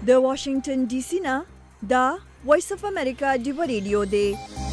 د واشنگټن ډي سي نه دا وایس اف امریکا ډیو ریډیو دی.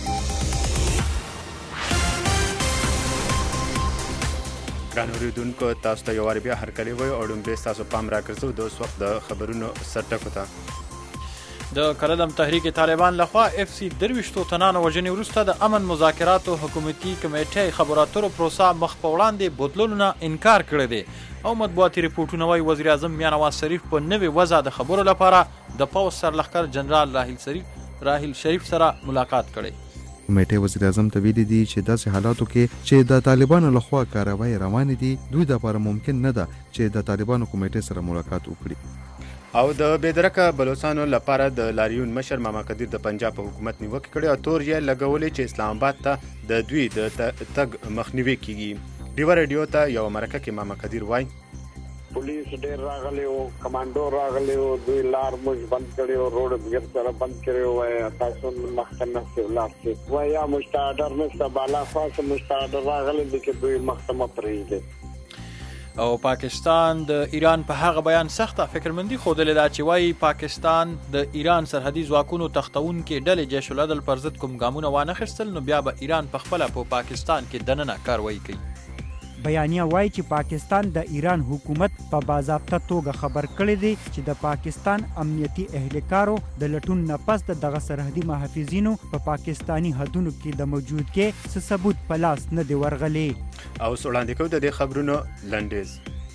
ګران اوریدونکو تاسو ته یو وار بیا هرکلی وایو او لومړی ستاسو پام راګرځو د اوس وخت د خبرونو سرټکو ته. د کلدم تحریک طالبان لخوا اف سی 23 تنانو وژنې وروسته د امن مذاکراتو حکومتي کمیټې خبرو اترو پروسه مخ په وړاندې بدلولو نه انکار کړی دی او مطبوعاتي ریپورټونه وایي وزیر اعظم میاں نواز شریف په نوې وضع د خبرو لپاره د پوځ سرلښکر جنرال راحیل شریف سره ملاقات کړی. کمیټې وزیر اعظم ته ویلي دي چې داسې حالاتو کې چې د طالبانو لخوا کاروایی روانې دي دوی لپاره ممکن نه ده چې د طالبانو کمیټې سره ملاقات وکړي. او د بېدرکه بلوچستانو لپاره د لاریون مشر ماما قدیر د پنجاب په حکومت نیوکه کړې او تور یې لګولې چې اسلام آباد ته د دوی د تګ مخنیوي کیږي. ډیو ریډیو ته یو مرکه کې ماما قدیر وایي پولیس ډېر راغلی او کمانډو راغلی او دوی لار موږ بند کړی او روډ بغیر سره بند کړی وای تاسو مخکنه نه ولاړ شئ وای یا مستعدر نشته بالا خاص مستعدر راغلی چې دوی محکمه پرېږدي. او پاکستان د ایران په هغه بیان سخته فکرمندي ښودلې ده چې وایي پاکستان د ایران سرحدي ځواکونو تختونکې ډلې جیش العدل پر ضد کوم ګامونه وانخیستل نو بیا به ایران پخپله په پاکستان کې دننه کاروایی کوي. بیانیه وایي چې پاکستان د ایران حکومت په باضابطه توګه خبر کړی دی چې د پاکستان امنیتي اهلکارو د لټون نه پس دغه سرحدي محافظینو په پاکستانی حدونو کې د موجودګۍ څه ثبوت په لاس نه دی ورغلی. او وړاندې کوو د دې خبرونو لنډیز.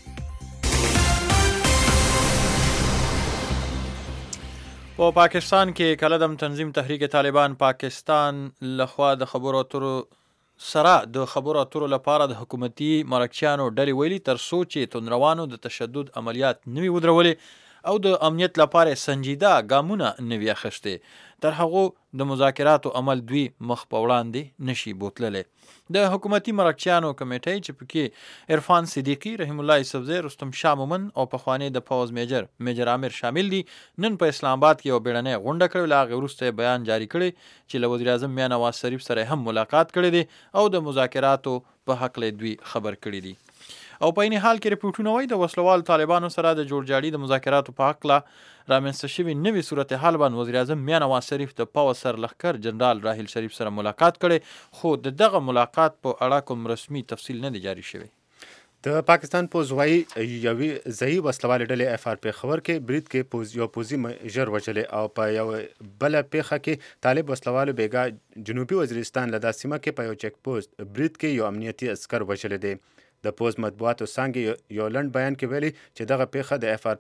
په پاکستان کې کلدم تنظیم تحریک طالبان پاکستان لخوا د خبرو اترو سره د خبرو اترو لپاره د حکومتي مرکچیانو ډلې ویلي تر څو چې توندروانو د تشدد عملیات نوي ودرولې او د امنیت لپاره سنجیده ګامونه نوي اخیستې تر هغو د مذاکراتو عمل دوی مخ په وړاندې نشي بوتللی. د حکومتي مرکچیانو کمیټې چې پکې عرفان صدیقي رحم الله یوسفزی رستم شاه مومن او پخوانی د پوځ میجر عامر شامل دي نن په اسلام آباد کې یو بیړنۍ غونډه کړې له هغې وروسته بیان جاري کړی چې له وزیر اعظم میاں نواز شریف سره هم ملاقات کړی دی او د مذاکراتو په هکله دوی خبر کړي دي. او په این حال کې ریپورټونه وایي د وسلوالو طالبانو سره د جوړجاړي د مذاکراتو په هکله رامنځته شوي نوي صورتحال باندې وزیر اعظم میاں نواز شریف د پوځ سرلښکر جنرال راحیل شریف سره ملاقات کړی خو د دغه ملاقات په اړه کوم رسمي تفصیل نه دی جاري شوی. د پاکستان پوځ وایي یوې ځایي وسلوالې ډلې اف آر پېښور کې برید کې یو پوځي مژر وژلی او په یو بله پیښه کې طالب وسلوالو بیګا جنوبي وزیرستان له دا سیمه کې په یو چک پوسټ برید کې یو امنیتي عسکر وژلی دی. د پوځ مطبوعاتو څانګې یو لنډ بیان کې ویلي چې دغه پیښه د اف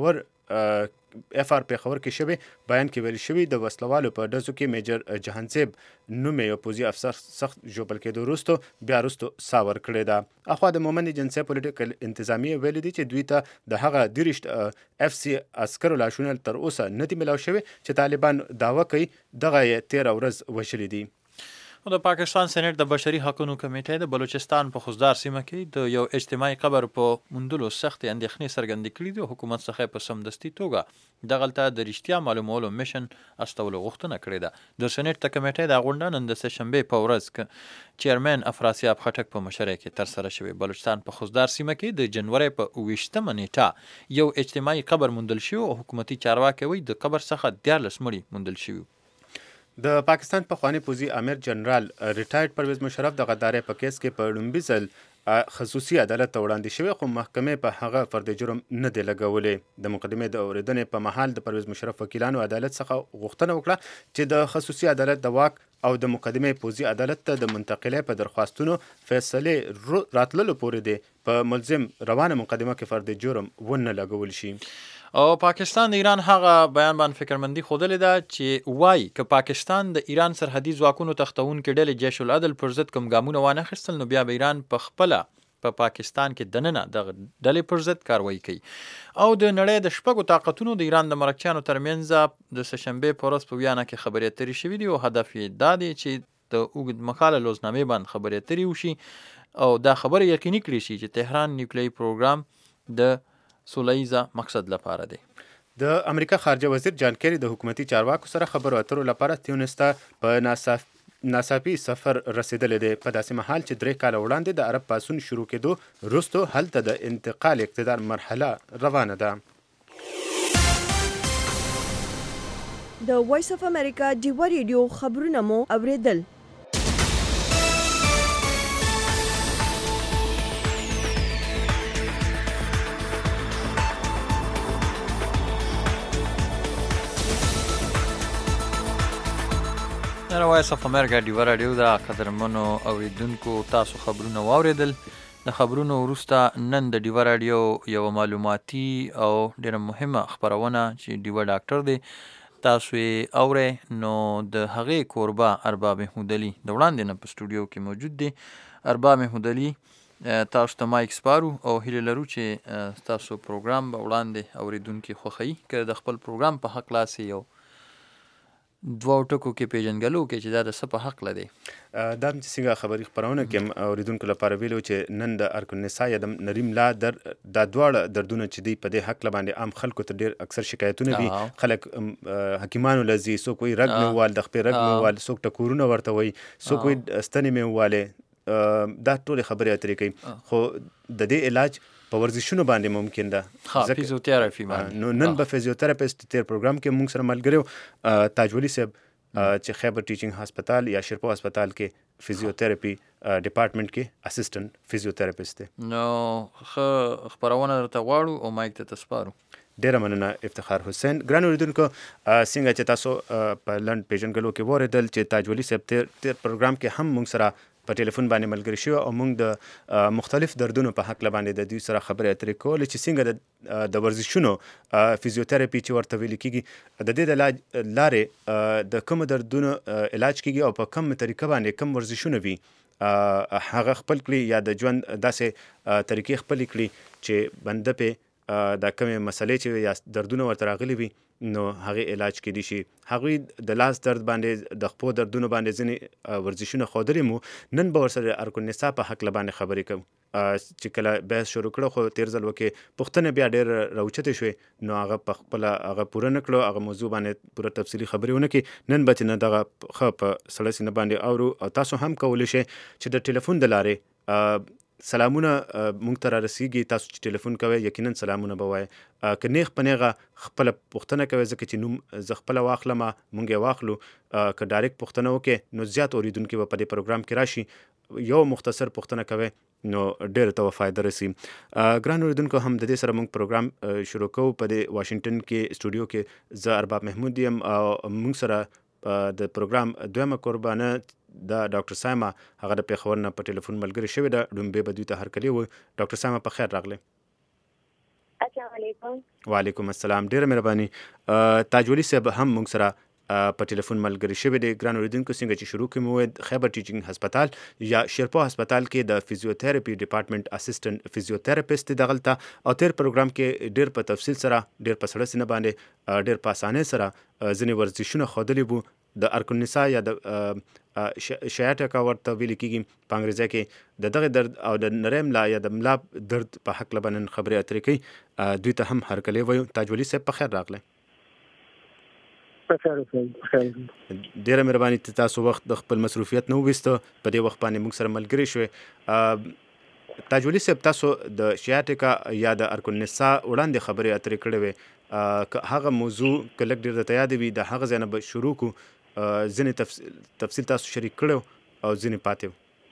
آر پېښور کې شوې. بیان کې ویل شوي د وسلوالو په ډزو کې میجر جهانزیب نومې یو پوځي افسر سخت ژوبل کېدو وروسته بیا وروسته ساه ورکړې ده. اخوا د مومند ایجنسۍ پولیټیکل انتظامیې ویلي دي چې دوی ته د هغه 23 اف سی عسکرو لاشونه تر اوسه نه دي ملاو شوي چې طالبان دعوه کوي دغه یې 13 ورځ وژلي دي. د پاکستان سېنیټ د بشري حقونو کمیټې د بلوچستان په خوزدار سیمه کې د یو اجتماعي قبر په موندلو سختې اندېښنې څرګندې کړي دي او حکومت څخه په سمدستي توګه دغلته د رښتیا معلومولو میشن استولو غوښتنه کړې ده. د سېنیټ د کمیټې دا غونډه نن د سهشنبې په ورځ چیرمن افراسیاب خټک په مشرۍ کې ترسره شوې. بلوچستان په خوزدار سیمه کې د جنوري په 28مه نیټه یو اجتماعي قبر موندل شوی او حکومتي چارواکي وایي د قبر څخه 14 مړي موندل شوي. د پاکستان پخوانی پوځي امیر جنرال ریټایرډ پرویز مشرف د غدارۍ په کیس کې په لومړي ځل خصوصي عدالت ته وړاندې شوی خو محکمې په هغه فرد جرم نه دی لګولی. د مقدمې د اورېدنې په مهال د پرویز مشرف وکیلانو عدالت څخه غوښتنه وکړه چې د خصوصي عدالت د واک او د مقدمې پوځي عدالت ته د منتقلۍ په درخواستونو فیصلې راتللو پورې دی په ملزم روانه مقدمه کې فرد جرم ونه لګول شي. او پاکستان د ایران هغه بیان باندې فکرمندي ښودلې ده چې وایي که پاکستان د ایران سرحدي ځواکونو تختونکې ډلې جیش العدل پر ضد کوم ګامونه وانخیستل نو بیا به ایران په خپله په پاکستان کې دننه دغه ډلې پر ضد کاروایی کوي. او د نړۍ د شپږو طاقتونو د ایران د مرکچیانو ترمنځ د سهشنبې په ورځ په ویانا کې خبرې اترې شوي دي او هدف یې دا دی چې د اوږدمهاله لوزنامې باندې خبرې اترې وشي او دا خبره یقیني کړي شي چې تهران نیوکلیري پروګرام د سولیزه مقصد لپاره دی. د امریکا خارجه وزیر جان کیری د حکومتي چارواکو سره خبرو اترو لپاره تیونس ته په ناڅاپي سفر رسیدلی دی په داسې مهال چې 3 کاله وړاندې د عرب پاڅون شروع کېدو وروسته هلته د انتقال اقتدار مرحله روانه ده. د وایس اف امریکا ډیوا ریډیو خبرونه مو اوریدل. وایس اف امریکا ډیوا راډیو دا قدرمنو اوریدونکو تاسو خبرونه واوریدل. د خبرونو وروسته نن د ډیوا راډیو یو معلوماتي او ډیره مهمه خبرونه چې ډیوا ډاکټر دی تاسو یې اورئ. نو د هغې کوربه ارباب محمود علي د وړاندې نه په سټوډیو کې موجود دی. ارباب محمود علي تاسو ته مایک سپارو او هیله لرو چې تاسو پروګرام به وړاندې اوریدونکي خوښوي. که د خپل پروګرام په حق لاسې یو دوه ټکو کې پیژنګلو کې چې دا د څه په حق لدی دا چې څنګه خبري خبرونه کې اوریدونکو لپاره ویلو چې نن د ارکنسا یا د نریم لا در د دواړه دردونه چې دی په دې حق باندې عام خلکو ته ډیر اکثر شکایتونه دي. خلک حکیمانو لذي سو کوئی رګ مې وال د خپل رګ مې وال سو ټکورونه ورته وي سو کوئی ستنې مې واله دا ټول خبرې اترې کوي. خو د دې علاج په ورزشونو باندې ممکن ده. فیزیوتراپي باندې نو نن به فیزیوتراپیست تیر پروګرام کې موږ سره ملګری تاج ولی صاحب چې خیبر ټیچینګ هسپتال یا شیرپو هسپتال کې فیزیوتراپي ډپارټمنټ کې اسسټنټ فیزیوتراپیست دی. نو خبرونه درته غواړو او مایک ته تسپارو. ډیره مننه افتخار حسین. ګران اوریدونکو څنګه چې تاسو په لنډ پیژنګلو کې وریدل چې تاج ولی صاحب تیر پروګرام کې هم موږ سره په ټلیفون باندې ملګری شو او موږ د مختلف دردونو په حق باندې د دوی سره خبرې اترې کولې چې څنګه د ورزشونو فیزیوتراپي چې ورته ویل کیږي د دې د علاج لارې د کوم دردونو علاج کیږي او په کوم طریقه باندې کوم ورزشونه وي هغه خپل کړي یا د ژوند داسې طریقې خپل کړي چې بنده په د کومې مسلې چې یا دردونه ورته راغلي وي نو هغه علاج کېدی شي. هغوی د لاس درد باندې د خپو دردونو باندې ځینې ورزشونه ښودلي مو. نن به ورسره ارکنسا په حق باندې خبرې کوو چې کله بحث شروع کړو خو تیر ځل وکې پوښتنې بیا ډېر راوچتې شوې نو هغه په خپله هغه پوره نه کړو هغه موضوع باندې پوره تفصیلي خبرې ونه کړي. نن به چې نه دغه ښه په سړه سینه باندې اورو او تاسو هم کولی شئ چې د ټلیفون د لارې سلامونه مونږ ته رارسیږي. تاسو چې ټلیفون کوئ یقینا سلامونه به وایي. که نیغ په نیغه خپله پوښتنه کوئ ځکه چې نوم زه خپله واخلم مونږ یې واخلو. که ډایرکټ پوښتنه وکړئ نو زیات اوریدونکي به په دې پروګرام کې راشي. یو مختصر پوښتنه کوئ نو ډېره ته فایده رسي. ګران اوریدونکو هم د دې سره مونږ پروګرام شروع کوو. په دې واشنګټن کې سټوډیو کې زه ارباب محمود یم او مونږ سره د پروګرام دویمه قربانه د ډاکټر سایما هغه د پیښور نه په ټلیفون ملګری شوې ده. ډومبې به دوی ته هرکلی و. ډاکټر سایما په خیر راغلی. السلام علیکم. وعلیکم السلام. ډېره مهرباني. تاج ولی صاحب هم موږ سره په ټلیفون ملګری شوی دی. ګران اوریدونکو څنګه چې شروع کوم وې خیبر ټیچینګ هسپتال یا شیرپو هسپتال کې د فیزیوتراپي ډپارټمنټ اسسټنټ فیزیوتراپیست دغلته او تیر پروګرام کې ډیر په تفصیل سره ډیر په سړه سینه باندې ډیر په اسانه سره ځینې ورزشونه ښودلي وو. د ارکنسا یا د شیاټکا ورته ویل کېږي په انګریزي کې د دغه درد او د نرم لا یا د ملا درد په حق باندې خبرې اترې کوي. دوی ته هم هرکلی وایو. تاج ولی صاحب په خیر راغلی. ډیره مهرباني تاسو وخت د خپل مصروفیت نه وویسته په دې وخت باندې موږ سره ملګری شوې. تاج ولی صاحب تاسو د شیاټکا یا د ارکنسا وړاندې خبرې اترې کړې وې. هغه موضوع که لږ ډېر درته یاد وي د هغه ځای نه به شروع کړو. ځینې تفصیل تاسو شریک کړو او ځینې پاتې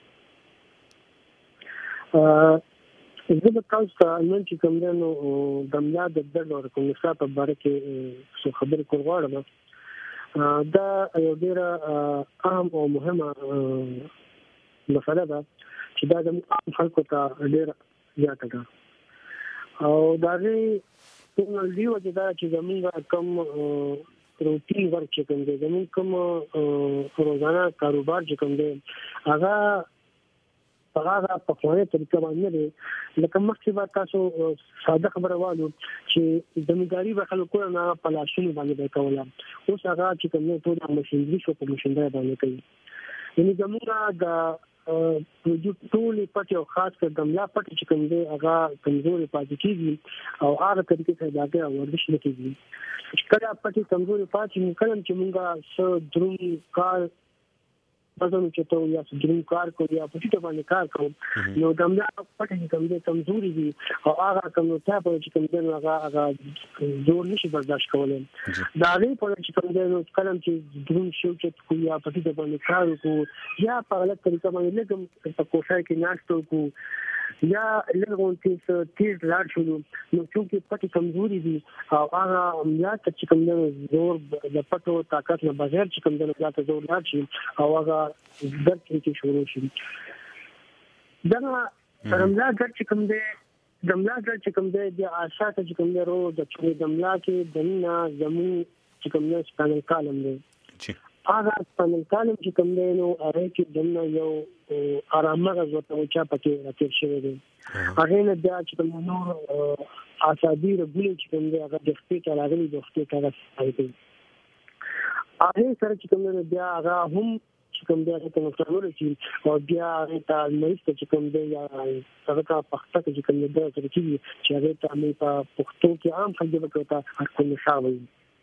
وو. زه به تاسو ته نن چې کوم دی نو د ملا د درد او ارکنسا په باره کې څه خبرې کول غواړم. دا یو ډېره اهم او مهمه مسله ده چې دا د عام خلکو ته ډېره زیاته ده او د هغې دې وجې دا چې زمونږ کوم روټین ورک چې کوم دی زمونږ کوم روزانه کاروبار چې کوم دی هغه په خوانه طریقه باندې دی. لکه مخکې به تاسو ساده خبره والو چې زمینداری به خلکو نه په لاشونو باندې به کوله. اوس هغه چې کوم ټول ماشینري شو په ماشینري باندې کوي. یعنی زمونږ د ټول پټي او خاص کر د ملا پټي چې کوم دی هغه کمزوري پاتې کیږي او هغه طریقې ته داګه ورزش نه کیږي. کله پټي کمزوري پاتې کلم چې مونږه سو دروم کار وزن چته یا دریم کار کو یا په ټیټه باندې کار کو نو د املا پټه کوم د کمزوري دي او هغه کوم ته په چې کوم د هغه زور نشي برداشت کولای دا لري په چې کوم د کلم چې دریم شو چې کو یا په ټیټه باندې کار کو یا په غلط طریقه باندې لګم په کوشش کې ناشته کو یا لږون تیز لاړ شو نو چې پټي کمزوري دي او هغه املا چې کوم د زور د پټو طاقت نه بغیر چې کوم د ذات زور لاړ شي او هغه درد کې شروع شي دا املا چې کوم د املا چې کوم د آشات چې کوم د رو د املا کې دنه زمون چې کوم د سپانل کالم دی هغه سپانل کالم چې کوم دی نو هغه کې دنه یو آرامه غوته او چا پکې راځي شوی دی هغه نه بیا چې کوم نور اعصابي رګول چې کوم دی هغه د خپل کلاغلي د خپل کلاغلي دی هغه سره چې کوم دی بیا هغه هم چې کوم دی هغه ته څلور شي او بیا هغه ته مېست چې کوم دی یا هغه ته پخته چې کوم دی چې هغه ته مې په پښتو کې عام خلک وکړه هر کوم شاوي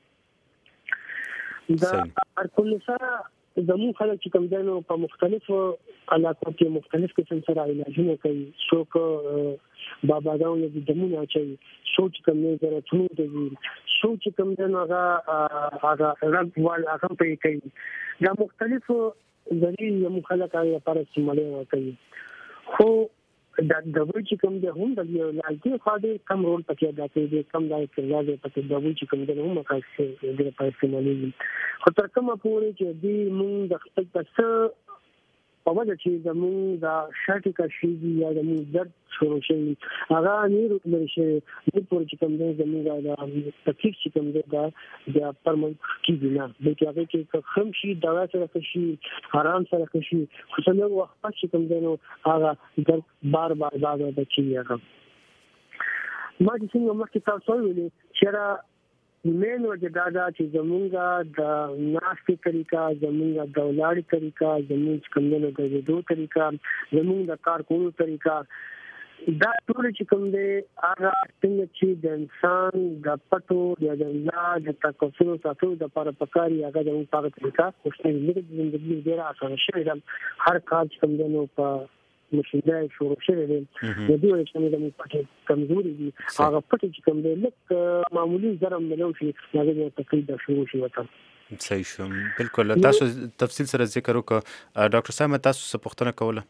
دا هر کوم سره زموږ خلک چې کوم دنو په مختلفو علاقو کې مختلف قسم سره علاجونه کوي څوک باباګانو د دمونه چي څوک کوم نه زره څو د څوک کوم دنو هغه رګوال هغه په کوي دا مختلفو ذریعې موږ خلک یې لپاره استعمالوي کوي خو دا د وی چې کوم د هم د لالتي خاطر کم رول پکې ادا کوي کم دای کړل د پکې د وی چې کوم د هم مقاصد د لپاره استعمالوي خو تر کومه پورې چې دی مونږ د خپل تاسو په وجه چې زموږ د شاټي کا شي یا زموږ درد شروع شي هغه نه روتل شي د پور چې کوم د زموږ د تکلیف چې کوم د پرمن کې نه د هغه کې خم شي دوا سره شي آرام سره شي خو څنګه وخت چې کوم د نو هغه درد بار د کیږي ما چې څنګه مخکې تاسو ویلي چې مین وجدادا چې زمونږه د ناشتي طریقہ زمونږه د ولاړی طریقہ زمونږ کومنه د ویډیو طریقہ زمونږ د کار کولو طریقہ دا ټول چې کوم دی هغه څنګه چې د انسان د پټو د الله د تکوسو ساتلو د لپاره پکاري هغه د په طریقہ خوشاله ژوندۍ ډیره اسانه شوی ده هر کار چې کوم دی نو په مشینه شروع شوی دی د دې چې موږ د پټ کمزوري دي هغه پټ چې کوم دی لکه معمولی ضرر ملو شي هغه د تقریبا شروع شي وته صحیح شو بالکل تاسو تفصیل سره ذکر وکړه ډاکټر صاحب تاسو څه پوښتنه کوله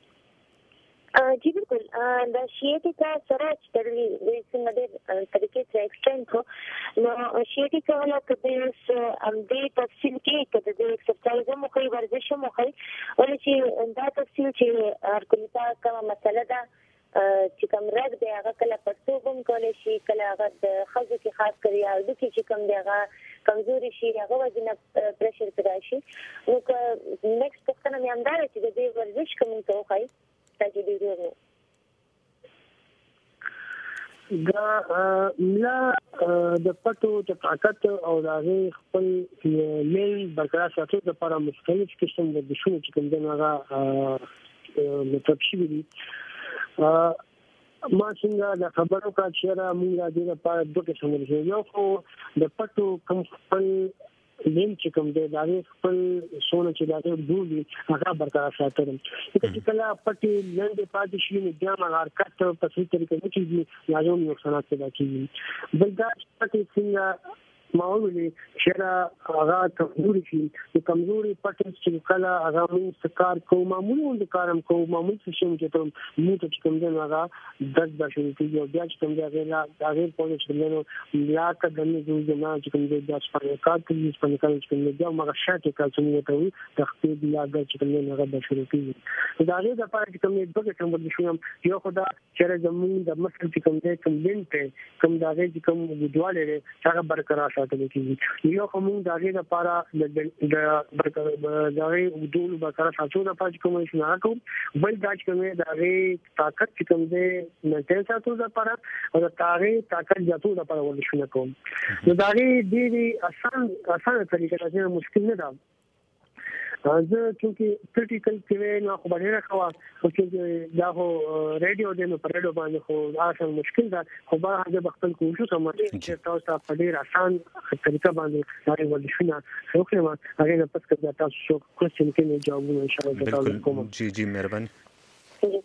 جی بالکل دا شیټیکا سره چې د څنګه د طریقې سره ایکسټند کو نو شیټیکا ولا کده ام دې تفصیل کې کده د ایکسرسایز مو کوي ورزش مو کوي ولې چې دا تفصیل چې هر کومه کومه مسله ده چې کوم رګ دی هغه کله پرتوبم کولای شي کله هغه د خزو کې خاص کړی او د کې چې کوم دی هغه کمزوري شي هغه وزن پرشر پیدا شي نو که نیکسټ پوښتنه مې همدار چې د دې ورزش کوم ته وخی تاسو دې ورو دا ملا د پټو د طاقت او د خپل میل برقرار ساتلو لپاره مختلف قسم د بشونه چې کوم دی هغه متفصیل دي ما څنګه د خبرو کا چیرې موږ د دې لپاره دوه قسم لري یو خو د پټو کوم خپل نیم چې کوم دی دا خپل سونه چې دا دوی هغه برقرار ساتل چې کله پټي لنډه پاتې شي نو بیا ما حرکت په څه طریقې کې کیږي یا یو نقصانات پیدا کیږي بل دا پټي څنګه معمولی چې هغه کمزوري شي د کمزوري پټ چې کله هغه موږ کار کوو معمولی د کارم کوو معمولی څه چې ته موږ چې کوم دی هغه درد بشي کیږي او بیا چې کوم دی هغه په چې نو یا کدنې د نه چې کوم دی بیا څنګه کار کوي څنګه چې کوم دی بیا ما شاته کار څنګه ته وي د خپل بیا د چې کوم دی هغه بشي کیږي دا غي د پاره چې کوم دی دغه څنګه د شوم یو خدا چې زموږ د مسل چې کوم دی کمپلینټ کوم دا غي چې کوم وډواله هغه برقرار ساتل کیږي یو کوم د هغه لپاره د دغه ودول برقرار ساتلو لپاره کوم شي نه کوم بل دا چې کوم د هغه طاقت چې کوم دی نه ساتلو لپاره او د هغه طاقت جاتو لپاره ورشونه کوم نو دا غي ډېری آسان طریقه ده مشکل نه ده زه چې کریټیکل کې نه خو باندې راخوا او چې دا هو رادیو د نو پر رادیو باندې خو آسان مشکل ده خو به هغه خپل کوشش کوم چې تاسو په ډیر آسان طریقه باندې دا ولښنه وکړم هغه نه پس کړه تاسو شو کوشش کوي جوابونه ان شاء الله تاسو کوم جی مهرباني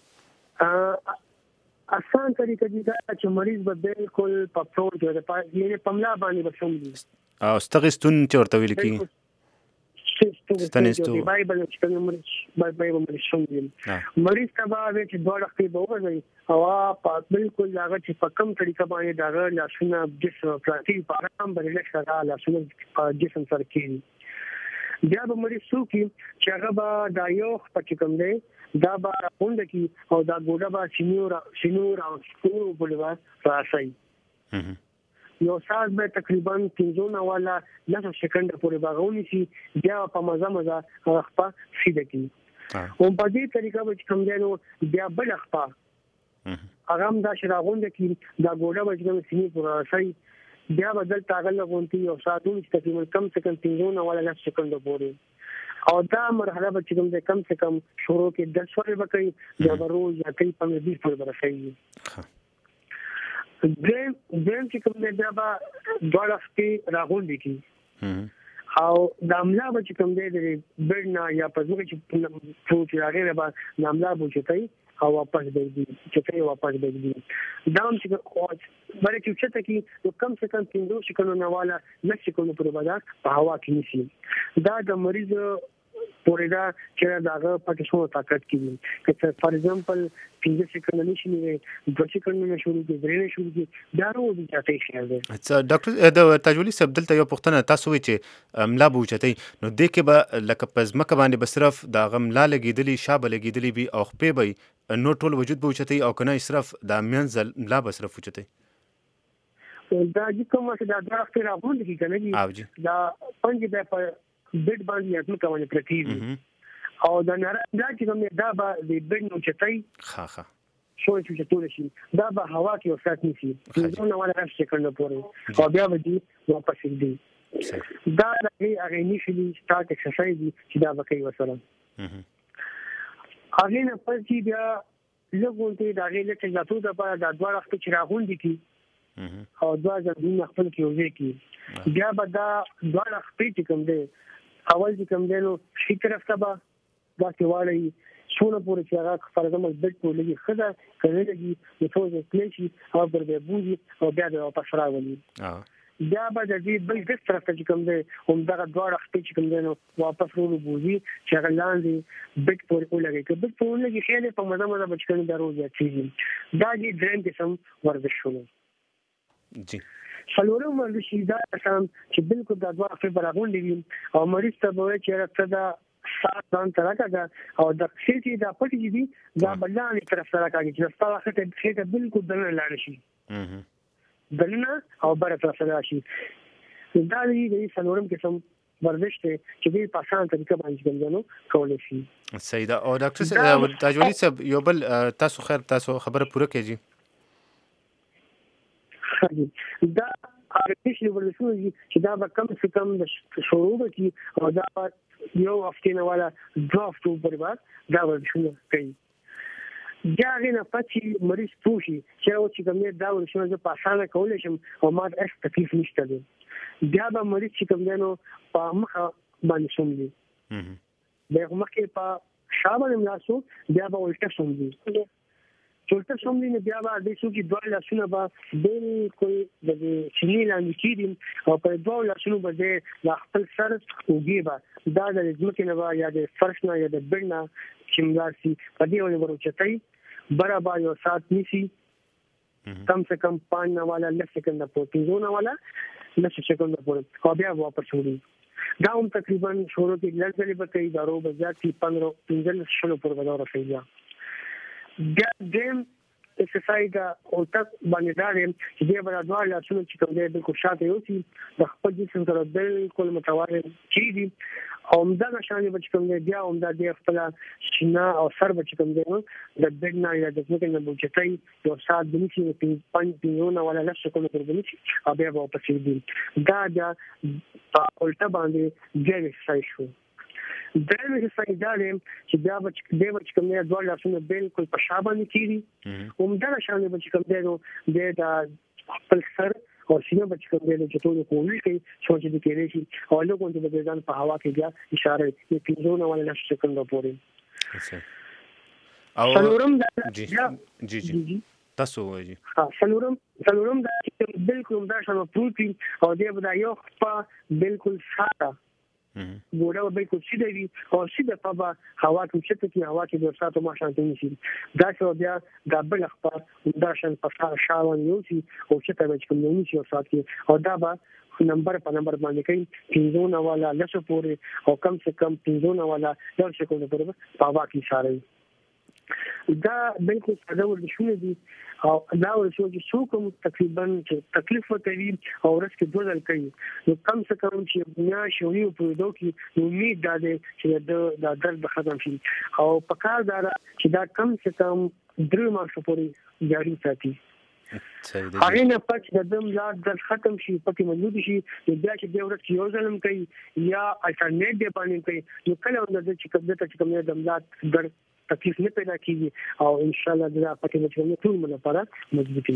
آسان طریقه دي چې مریض به بالکل په پروت وي په یعنی پملا باندې بشوم دي او ستغستون چې ورته ویل کی ستنستو بایبل چې کوم بایبل شوم دي مریض تبا چې دوه وخت به وځي او په بالکل هغه چې په کم طریقه باندې دا لاسونه جسم پراتی په آرام باندې لښه لاسونه جسم سره کېږي بیا به مریض سو کی چې هغه به دا یو په کوم دی دا به راوند کی او دا ګوډه به شنور او سکو بولوا راشي یو ساعت به تقریبا 15 والا 9 سکند پورې باغونی شي بیا په مزه خپل سیده کی او په دې طریقه به کوم دی نو بیا بل خپل هغه هم دا شراغوند کی دا ګوډه به کوم سینې پورې راشي بیا بدل تاغل غونتی یو ساعت تقریبا کم سے کم 15 والا 10 سکند پورې او دا مرحله به کوم دی کم سے کم شروع کې 10 ورځې به کوي دا روز یا کوي 15 پورې برسي دیم چې کوم دی بیا به دوه وختې راغونډي کی او د عمله به کوم دی د برنا یا پزوګه چې پروت راغلی به عمله بوچتای او واپس دی چې واپس دی دا هم چې باندې چې څه کی نو کم سے کم 15 سکندونو والا 10 سکندونو پر بدل په هوا کې نشي دا د مریض پورې دا چې داغه پټ شو طاقت کیږي که فار ایگزامپل 15 سکند نشي نه 2 سکند نه شروع کی درې نه شروع کی دا نو د چاته شي ده اچھا ډاکټر د تجولی سب دلته یو پوښتنه تاسو وی چې املا بوچتای نو د کې به لکه پزمکه باندې بصرف دا غملا لګیدلی شابه لګیدلی بي او خپې به نو ټول وجود بوچتای او کنه صرف د منزل ملا بصرف وچتای دا کومه چې دا ډاکټر راغوند کی کنه دا پنځه په بیډ باندې یې کومه پرتیږي او دا نه دا چې کومه دا به د بیډ نو چتای ښه شو چې ټول شي دا به هوا کې وسات نشي نو ولا 10 سکند پورې او بیا به دي واپس دي دا هغه نشي سٹارټ ایکسرسایز چې دا به کوي وسره هغه نه پاتې بیا لګونته دا غي لکه ځاتو د په د دوه وخت چې راغوندي کی او دوه ځین خپل کې وځي کی بیا به دا دوه وخت چې کوم دی اول چې کوم دی نو شي طرف ته به دا کې واړی شونه پورې چې هغه فرضاً بیت په لګي خدا کوي چې ټول کلیشي او پر دې بوجي او بیا د واپس راولي بیا به د دې بل د طرف ته کوم دی هم دا دوه وخت چې کوم دی نو واپس ورو بوجي چې هغه لاندې بیت پورې لګي که بیت پورې لګي خېله په مزه بچکن د روز یاتي دا دې دریم قسم ورزشونه جی څلورم ورزش دا چې بالکل د دوه وخت برابر دي او مریض ته به چې راځي دا ساتان ترکا او د سيتي دا پټي دي دا بلانې طرف سره کوي چې تاسو ته خېټه بالکل دنه لاړ شي دنه او بر طرف سره شي دا دې څلورم قسم ورزش ته چې په آسان طریقه باندې ګمځنو کولای شي سیدا او ډاکټر تاجولی صاحب یو بل تاسو خیر تاسو خبره پوره کړئ دا هغه شی ورسول چې دا به کم څه کم د شروع کی او دا یو هفته نه والا ډرافت په بعد دا ورشونه کوي دا غنه پاتې مریض پوښي چې کوم دا ورشونه په اسانه کولای شم او ما هیڅ تکلیف نشته دی بیا به مریض چې کوم دنو په مخه باندې شوم دي د مخه په شابه ملاسو بیا به ولټه شوم دي چولته شوم دي بیا به د څوکي دوه لاسونه به بالکل د چینی لاندې کېدم او په دوه لاسونو به د خپل سر وګي به دا د ځمکې نه یا د فرش نه یا د بیډ نه چې ملاسي په دې ونه ورچتای برابر یو سات نشي کم سے کم 5 نه والا 10 سکند پورې 2 نه والا 10 سکند پورې او بیا واپس وړي دا هم تقریبا شروع کې لږ به کوي دارو بځاتي 15 شلو پر ودار شي دیم اکسرسایز او تک باندې دارم چې دې باندې دوه لاسونه چې کوم دې بالکل شاته یو سي د خپل جسم سره بالکل متوازن کیږي او همدا نشانه بچ کوم دې بیا همدا دې خپل شینا او سر بچ کوم دې د بیډ نه یا د ځمکې نه بوچتای یو سات د نشي په 5 نه ولا لږ کوم تر بنشي او بیا واپس دي دا په الټا باندې دې اکسرسایز شو درېمه حصہ دا دی چې بیا به چې کوم دی دوه لاسونه بالکل په شا باندې کېږي همدغه شان به چې کوم دی نو د خپل سر او سینه به چې کوم دی چې ټول کوشش کوي چې د کېږي شي او لږ د ځان په هوا کې بیا اشاره یې پینځونه ولا نشي څنګه پورې او سلورم جی تاسو وایي سلورم دا چې بالکل دا شنو پروتین او د بدایو په بالکل ساده ګوره بالکل سیده وي او سیده په هوا کې چې هوا کې د ساتو ما شانته نشي دا څو بیا د بل خبر دا شان په شاوان یو سي او چې ته چې کوم نشي او سات کې او دا به نمبر په نمبر باندې کوي پینځونه والا لسو پورې او کم سے کم پینځونه والا د څه کوم پورې په هوا کې اشاره دا بالکل ساده ورشونه دي او دا ورشو چې څوک تقریبا تکلیف وکړي او ورسې دوه ځل کوي نو کم څه کوم چې بیا شوی په دوه کې امید ده چې دا درد ختم شي او په کار دا چې دا کم څه کم 3 مارچ پورې جاری ساتي هغه نه پچ د دم یاد د ختم شي پکې موجود شي بیا چې د ورځ یو ځلم کوي یا الټرنیټ دی باندې کوي نو کله ولر چې کوم د دملات درد تکلیف نه پیدا کیږي او ان شاء الله دا پکې چې ټول موږ لپاره مضبوطی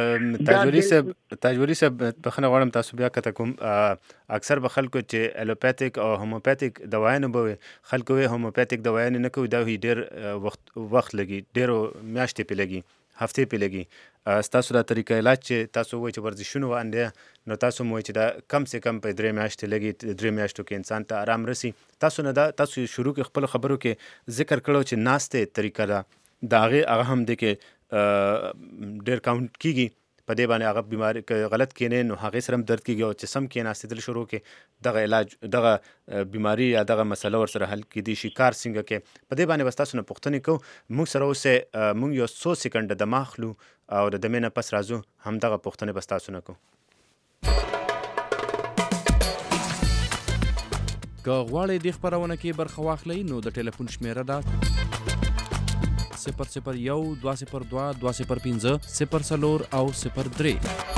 تاجوري صاحب بخنه غواړم تاسو بیا کته کوم اکثر به خلکو چې الوپاتیک او هوموپاتیک دوايانه به خلکو هوموپاتیک دوايانه نه کوي دا ډیر وخت لګي ډیرو میاشتې په لګي هفته په لګي تاسو دا طریقه علاج چې تاسو وایي چې ورزشونه باندې نو تاسو مو چې دا کم سے کم په 3 میاشتې لګي 3 میاشتو کې انسان ته آرام رسی تاسو نه دا تاسو شروع کې خپل خبرو کې ذکر کړو چې ناشته طریقه دا هغه هم د کې ډیر کاونټ کیږي په دې باندې هغه بیماری غلط کینې نو هغه سره درد کیږي او چې سم کې ناستدل شروع کې دغه علاج دغه بیماری یا دغه مسله ور سره حل کیدی شي کار څنګه کې په دې باندې وستاسو نه پوښتنه کو موږ سره اوسه موږ یو 100 سکند د ماخلو او د دمنه پس راځو هم دغه پوښتنه وستاسو نه کو که غواړئ د خبرونه کې برخه واخلئ نو د ټلیفون شمیره ده 001 202 205 04 او 03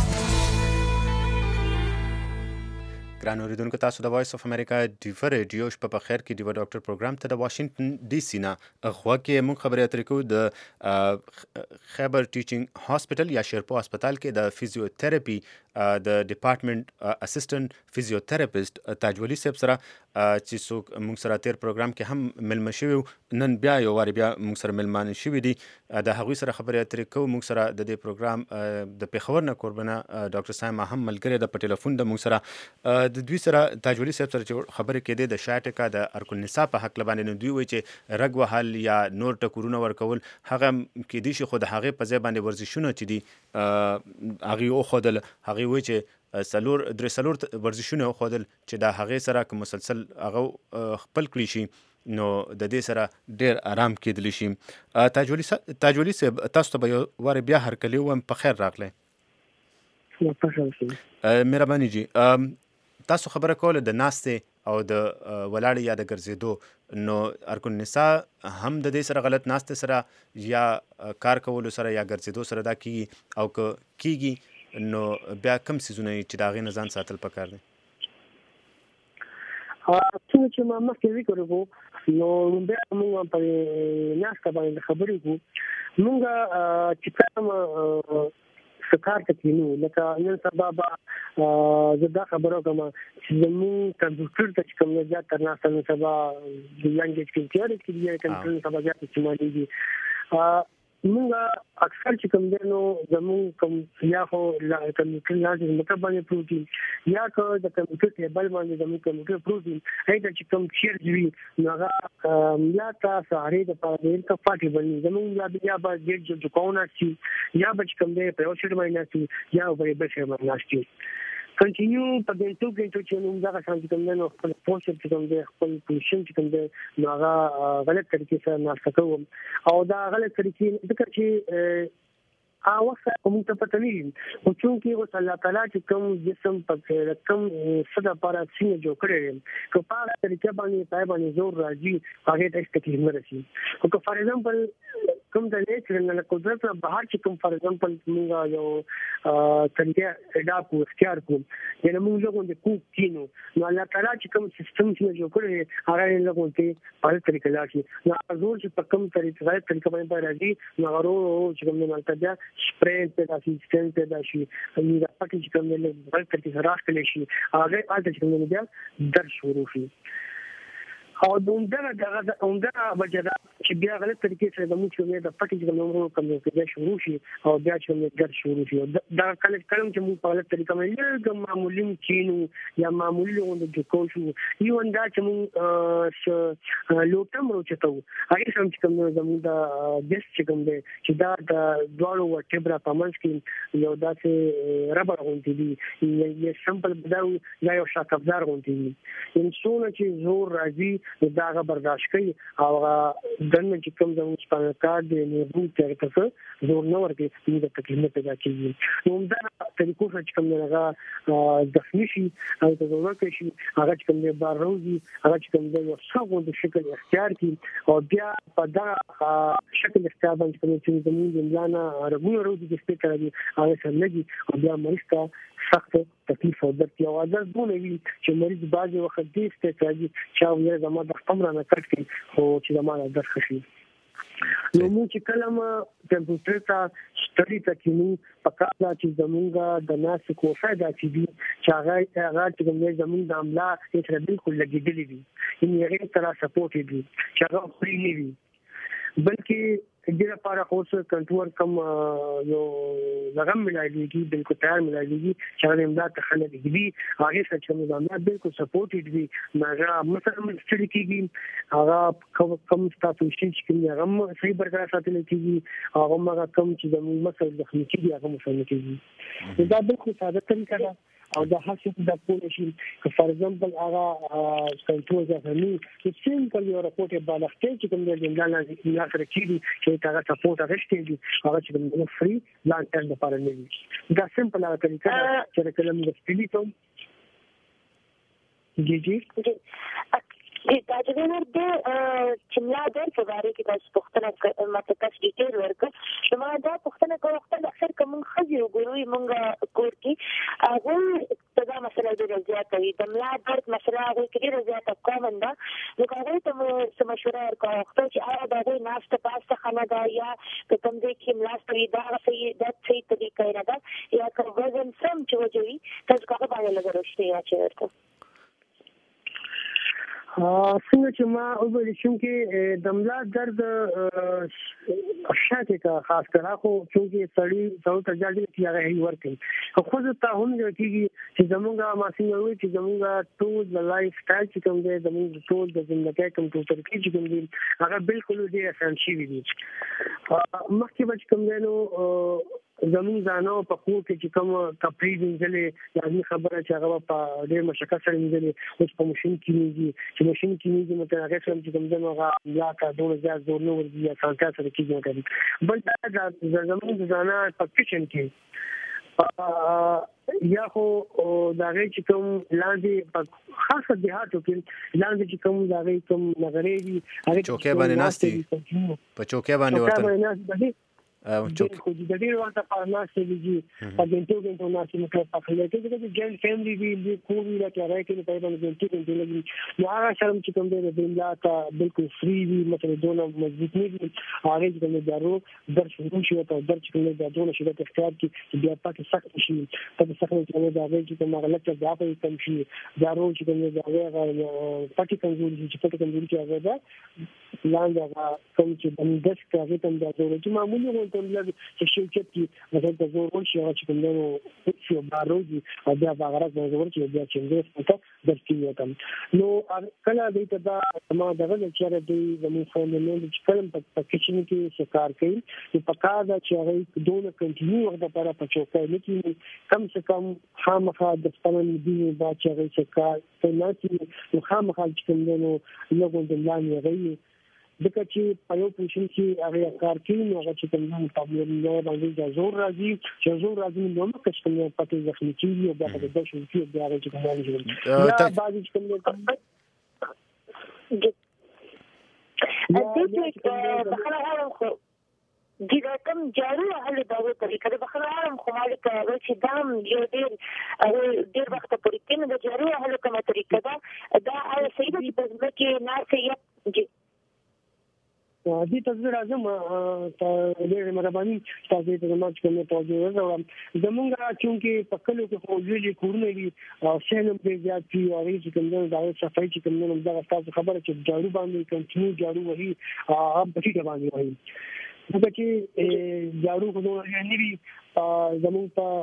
ګران اوریدونکو تاسو د وایس اف امریکا ډیفر ریډیو شپه په خیر کې د ډاکټر پروګرام ته د واشنگټن ډي سي نه خو کې مونږ خبرې اترې کوو د خیبر ټیچینګ هاسپټل یا شیرپو هسپتال کې د فزیوتراپي د ډپارټمنټ اسسټنټ فزیوتراپیست تاج ولی صاحب سره چې څوک مونږ سره تیر پروګرام کې هم ملمه شوی نن بیا یو واری بیا مونږ سره ملمان شوی دي د هغوی سره خبرې اترې کوو مونږ سره د دې پروګرام د پیښور نه قربانه ډاکټر صاحب هم ملګری د ټلیفون د مونږ سره د دوی سره تاج ولی صاحب سره خبرې کېدې د شاټکا د ارکل نساء په حق لبانې نو دوی وایي چې رګ وهل یا نور ټکورونه ورکول هغه کې دي چې خو د هغه په ځای باندې ورزشونه چې دي هغه او خدل هغه وایي چې سلور ورزشونه خودل چې دا هغه سره کوم مسلسل هغه خپل کړی شي نو د دې سره ډیر آرام کېدلی شي تاج ولی صاحب تاسو ته به واره بیا هر کلی وم په خیر راغلی مهرباني جی تاسو خبره کوله د ناستې او د ولاړې یا د ګرځېدو نو ارکن نساء هم د دې سره غلط ناستې سره یا کار کولو سره یا ګرځېدو سره دا کیږي او که کیږي نو بیا کم سيزونه چې دا غي نزان ساتل پکار دي څنګه چې ما مخکې ذکر وکړو نو بیا موږ په ناسته باندې خبرې کوو موږ چې کوم سکار تکینو لکه نن سبا زدا خبرو کوم چې زموږ کمپیوټر ته کوم ځای تر ناسته نن سبا د لانګویج کې چې کمپیوټر سبا ځای استعمالي دي موږ اکثر چې کوم دنو زموږ کوم یا خو لا کمپیوټر لازم مطلب باندې پروتین یا که د کمپیوټر ټیبل باندې زموږ کمپیوټر پروتین هیڅ چې کوم چیر دی نو هغه یا تاسو هرې د پاره د پاتې باندې زموږ یا به د ځکونه شي یا به کوم دی په اوسه باندې شي یا به به څه باندې شي کنټینیو په دې توګه چې موږ دا څنګه کوم نو خپل پوسټ چې کوم دی خپل پوزیشن چې کوم دی نو هغه غلط طریقې سره ناشته کوم او دا غلط طریقې ځکه چې اوسه کوم ته پته نه او چې اوس الله تعالی چې کوم جسم په کوم صدا پر سینې جوړ کړی کو په طریقې باندې پای باندې زور راځي هغه ته تکلیف نه رسي او که فار ایگزامپل کوم د لیکل نه قدرت بهر چې کوم فار ایگزامپل موږ یو طریقه اډاپ کو اختیار کوم یعنی موږ له کوم د کوک کینو نو الله تعالی چې کوم سیستم چې جوړ کړی هغه له کوم ته په طریقه لاشي نو زور چې په کوم طریقه باندې راځي نو غرو چې کوم نه تلته سپرینټ په اسسټنټ پیدا شي نو دا پکې چې کوم نه بل طریقه راځي شي هغه پاتې چې کوم نه بیا درس شروع شي او دغه بجدا چې بیا غلط طریقې سره د موږ نه د پټي د نومونو کوم کې شروع شي او بیا چې موږ در شروع شي دا کله چې موږ په غلط طریقه باندې معمولی کینو یا معمولی لغونډه د کوشو یو انده چې موږ لوټم روچتو هغه سم چې کوم زموږ د بیس چې کوم دی چې دا د دوالو ورټبرا پامنس کې یو داسې ربر غونډې دي یو سمپل بداو یا یو شاکفدار غونډې دي ان څونه چې زور راځي دا برداشت کوي او دنه چې کوم زموږ په کار دی نه بوته څه زور نه ورګي د تکلیف پیدا کیږي نو دا طریقو چې کوم نه ځخمي شي او د ضرورت شي هغه چې کوم نه بار روزي هغه چې کوم د یو څو د شکل اختیار کی او بیا په دا شکل اختیار باندې کوم چې زموږ ځانه رغونه روزي د سپیکر دی هغه سره لګي او بیا مریض سخت تکلیف او درد یو عادت بونه وي چې مریض بعضي وخت دې ستاسو چې یو زما د خپل نه کړی او چې زما د درد خشي نو موږ چې کلمه کمپیوټر ته ستړي تکینو پکاره چې زمونږه د ناس کوفه د چې دي چې هغه چې زمونږ د عمله هیڅ بالکل لګیدلې دي یعنی هغه تر سپورټ دي چې هغه فری نه وي بلکې د لپاره اوس کنټرول کم یو لغم ملایږي بالکل تیار ملایږي چې هغه امداد ته خلک دي هغه چې موږ بالکل سپورټ دي مګر مثلا ستړي کیږي هغه کم ستاسو شي چې هغه صحیح برقرار ساتل کیږي هغه هغه کم چې د مثلا د خلک هغه مسلمان کیږي دا بالکل ساده طریقه ده او د هڅې د پوره شي که فار ایگزامپل هغه کنټرول ځاني چې سیمپل یو راپورټ بالغته چې کوم د جنرال نه سره کیږي چې هغه سپورټ راغشتي هغه چې د فری لانګ ټرم لپاره نه وي دا سیمپل هغه طریقه چې کلم د سپیلیتو جی دا چې ورته چې ملا در په اړه کې تاسو پوښتنه ماته تاسو ډیټیل ورکړ نو دا پوښتنه کوم اکثر کوم خځې وګورئ مونږ کور کې هغه دا مسله د زیاته وي د ملا درد مسله هغه کې ډیره زیاته کوم ده نو هغه ته مشوره ورکړه چې هغه د دې ناشته پاسته خانه دا یا کوم دې کې ملا ستړي دا صحیح طریقه نه ده یا کوم وزن سم چې وجوي تاسو هغه باندې لګرشته یا چې ورته څنګه چې ما وویل چې د ملا درد شاته کا خاص کر خو چې سړی څو ته ځل چې هغه هی ورته خو زه ته هم کېږي چې زمونږه ماشين وي چې زمونږه ټول د لایف سټایل چې کوم دی زمونږ ټول د ژوند کمپیوټر کې چې کوم دی هغه بالکل ډیر آسان شي وي مخکې به کوم دی نو زمون ځانو په خو کې چې کوم تفریح انځلې لازمي خبره چې هغه په ډېر مشکل سره انځلې اوس په ماشين کې نیږي چې ماشين کې نیږي نو هغه څنګه چې کوم ځای لا کا ډول زیات زور نه ورځي یا څنګه سره کېږي بل دا زمون ځانه په کچن کې یا خو دا غي چې کوم لاندې خاصه دیهاتو کې لاندې چې کوم دا غي کوم نغري دي هغه چوکې باندې ناشتي په چوکې باندې ورته خو د ډیر وخت په ناشته دي په ګنټو ناشته مو په خله کې د جن فیملی دی کومي لا کې راځي په باندې ګنټو لګي نو هغه شرم چې کوم دی د بلا ته بالکل فری وي مطلب دونه مضبوط نه دي هغه چې کوم دارو در شروع شي ته در چې کوم د دونه شي د اختیار کې بیا پاتې سخت شي په سخت کې د هغه چې کوم غلط ځای کم شي دارو چې کوم د هغه پاتې کمزوري چې پاتې کمزوري کې هغه دا لاندې کوم چې د دس کې ته د ضرورت معمولی لږ چې شي چې مثلا د زور ورشي چې کوم نو چې باروږي او بیا هغه زور چې بیا چې څه درکې وتم نو کله دې ته دا ما دغه چې د زموږ فامیل چې کلم په کچن کې شکار کوي چې پکا دا چې هغه دونه کنټینیو وخت لپاره په چوکۍ کې کم څه کم خامخا د خپل دي با چې هغه شکار ته نه چې خامخا چې کوم نو لګون د لاندې غوي دغه چې په یو پوزیشن کې هغه کار کوي نو هغه چې کوم پابلم نه باندې د زور راځي چې زور راځي نو نو که څنګه پاتې ځخمي کیږي او بیا د شو کې بیا هغه چې کوم راځي یا بعضی چې کوم د کوم جارو هله دا طریقه د بخلارم خو مالک چې دام یو ډیر وخت پورې کنه د جارو هله کومه طریقه دا هغه صحیح دی په ځکه نه صحیح دې تصویر اعظم ته ډېر مهرباني تاسو ته ماچ کوم توجه وکړم زمونږه چې په کلو کې خو ویلي کورونه دي او شنم دې زیات دي او چې کوم دا صفای چې کوم دا تاسو خبره چې جارو باندې کنټینیو جارو وهي هم په ټیټه باندې وهي دغه چې جارو کوو نه وی زموږ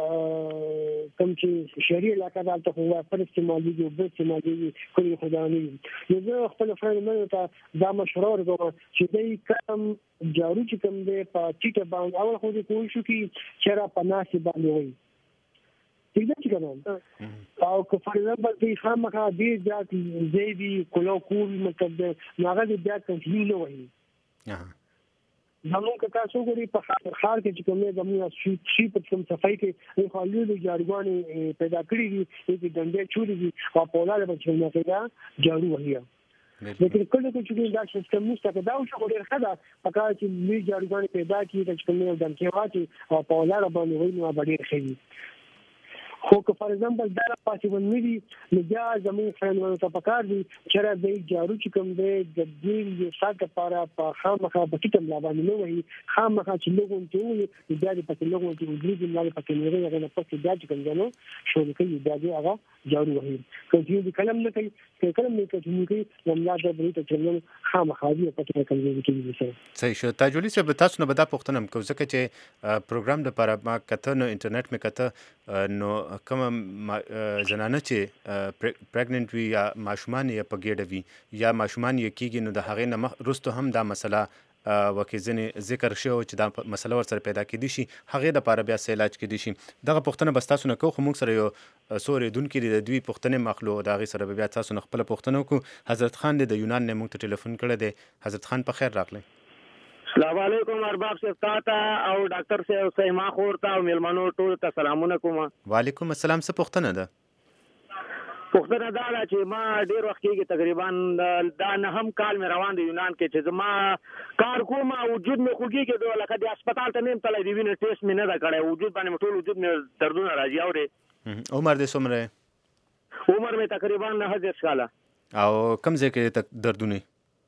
په کوم چې شهري علاقې دالته خو پر استعمالي دي او استعمالي کوي خداني نو زه خپل فرند ته دا مشوره ورکوم چې دای کوم جارو چې کوم دی په ټیټه باندې اول خو دې کوی شو چې چیرې په ناسي باندې وي څنګه چې کوم او که فرض به دې خامخا دې ځات زیدي کولو کول مطلب هغه دې بیا کنټینیو نه وي زموږ که تاسو ګوري په خار کې چې کومه زموږ شي په کوم صفای کې خالي د جارګوانې پیدا کړی دي چې ډنډې چوري دي او په لاله باندې نه پیدا جارو وهي لیکن کله چې دا سیستم نشته دا شو ډیر ښه ده پکاره چې لوی جارګوانې پیدا کړي چې کومه دمکې واچي او په لاله باندې وایي نو ډیر ښه دي خو که فار ایگزامپل دا پاسیبل نه دي نو بیا زموږ فرندونو ته پکار دي چې را دې جارو چې کوم دی د دې یو سات لپاره په خامخا په ټیټم لا باندې نه وي خامخا چې لوګون ته وي بیا دې پکې لوګون ته وګوري نه پکې نه راغلی نه پکې بیا چې کوم دی نو شو کوي بیا دې هغه جارو وهي کوي دې کلم نه کوي کلم نه کوي نو لا د دې ته چې خامخا دې پکې کوي چې صحیح شو تاجولی صاحب تاسو نه بدا پوښتنه کوم ځکه چې پروګرام د لپاره ما کته نو انټرنیټ می کته نو کوم زنانه چې پریګننټ وي یا ماشومان یې په ګډه وي یا ماشومان یې کېږي نو د هغې نه وروسته هم دا مسله وکې ځینې ذکر شوی چې دا مسله ورسره پیدا کېدی شي هغې دپاره بیا څه علاج کېدی شي دغه پوښتنه بس تاسو نه کوو خو موږ سره یو څو اورېدونکي دي د دوی پوښتنې مخلو د هغې سره به بیا تاسو نه خپله پوښتنه وکړو حضرت خان دی د یونان نه موږ ته ټلیفون کړی دی حضرت خان په خیر راغلی السلام علیکم ارباب صاحب تاته او ډاکټر صاحب سیما خور ته او مېلمنو ټول ته سلامونه کوم وعلیکم السلام څه پوښتنه ده پوښتنه دا ده چې ما ډېر وخت کېږي تقریبا دا نهم کال مې روان دی یونان کې چې زما کار کوم وجود مې خوږېږي لکه د هسپتال ته مې تللی د وینې ټیسټ مې نه ده کړی وجود باندې ټول وجود مې دردونه راځي اورې عمر دې څومره عمر مې تقریبا 9 کاله او کوم ځای کې دردونه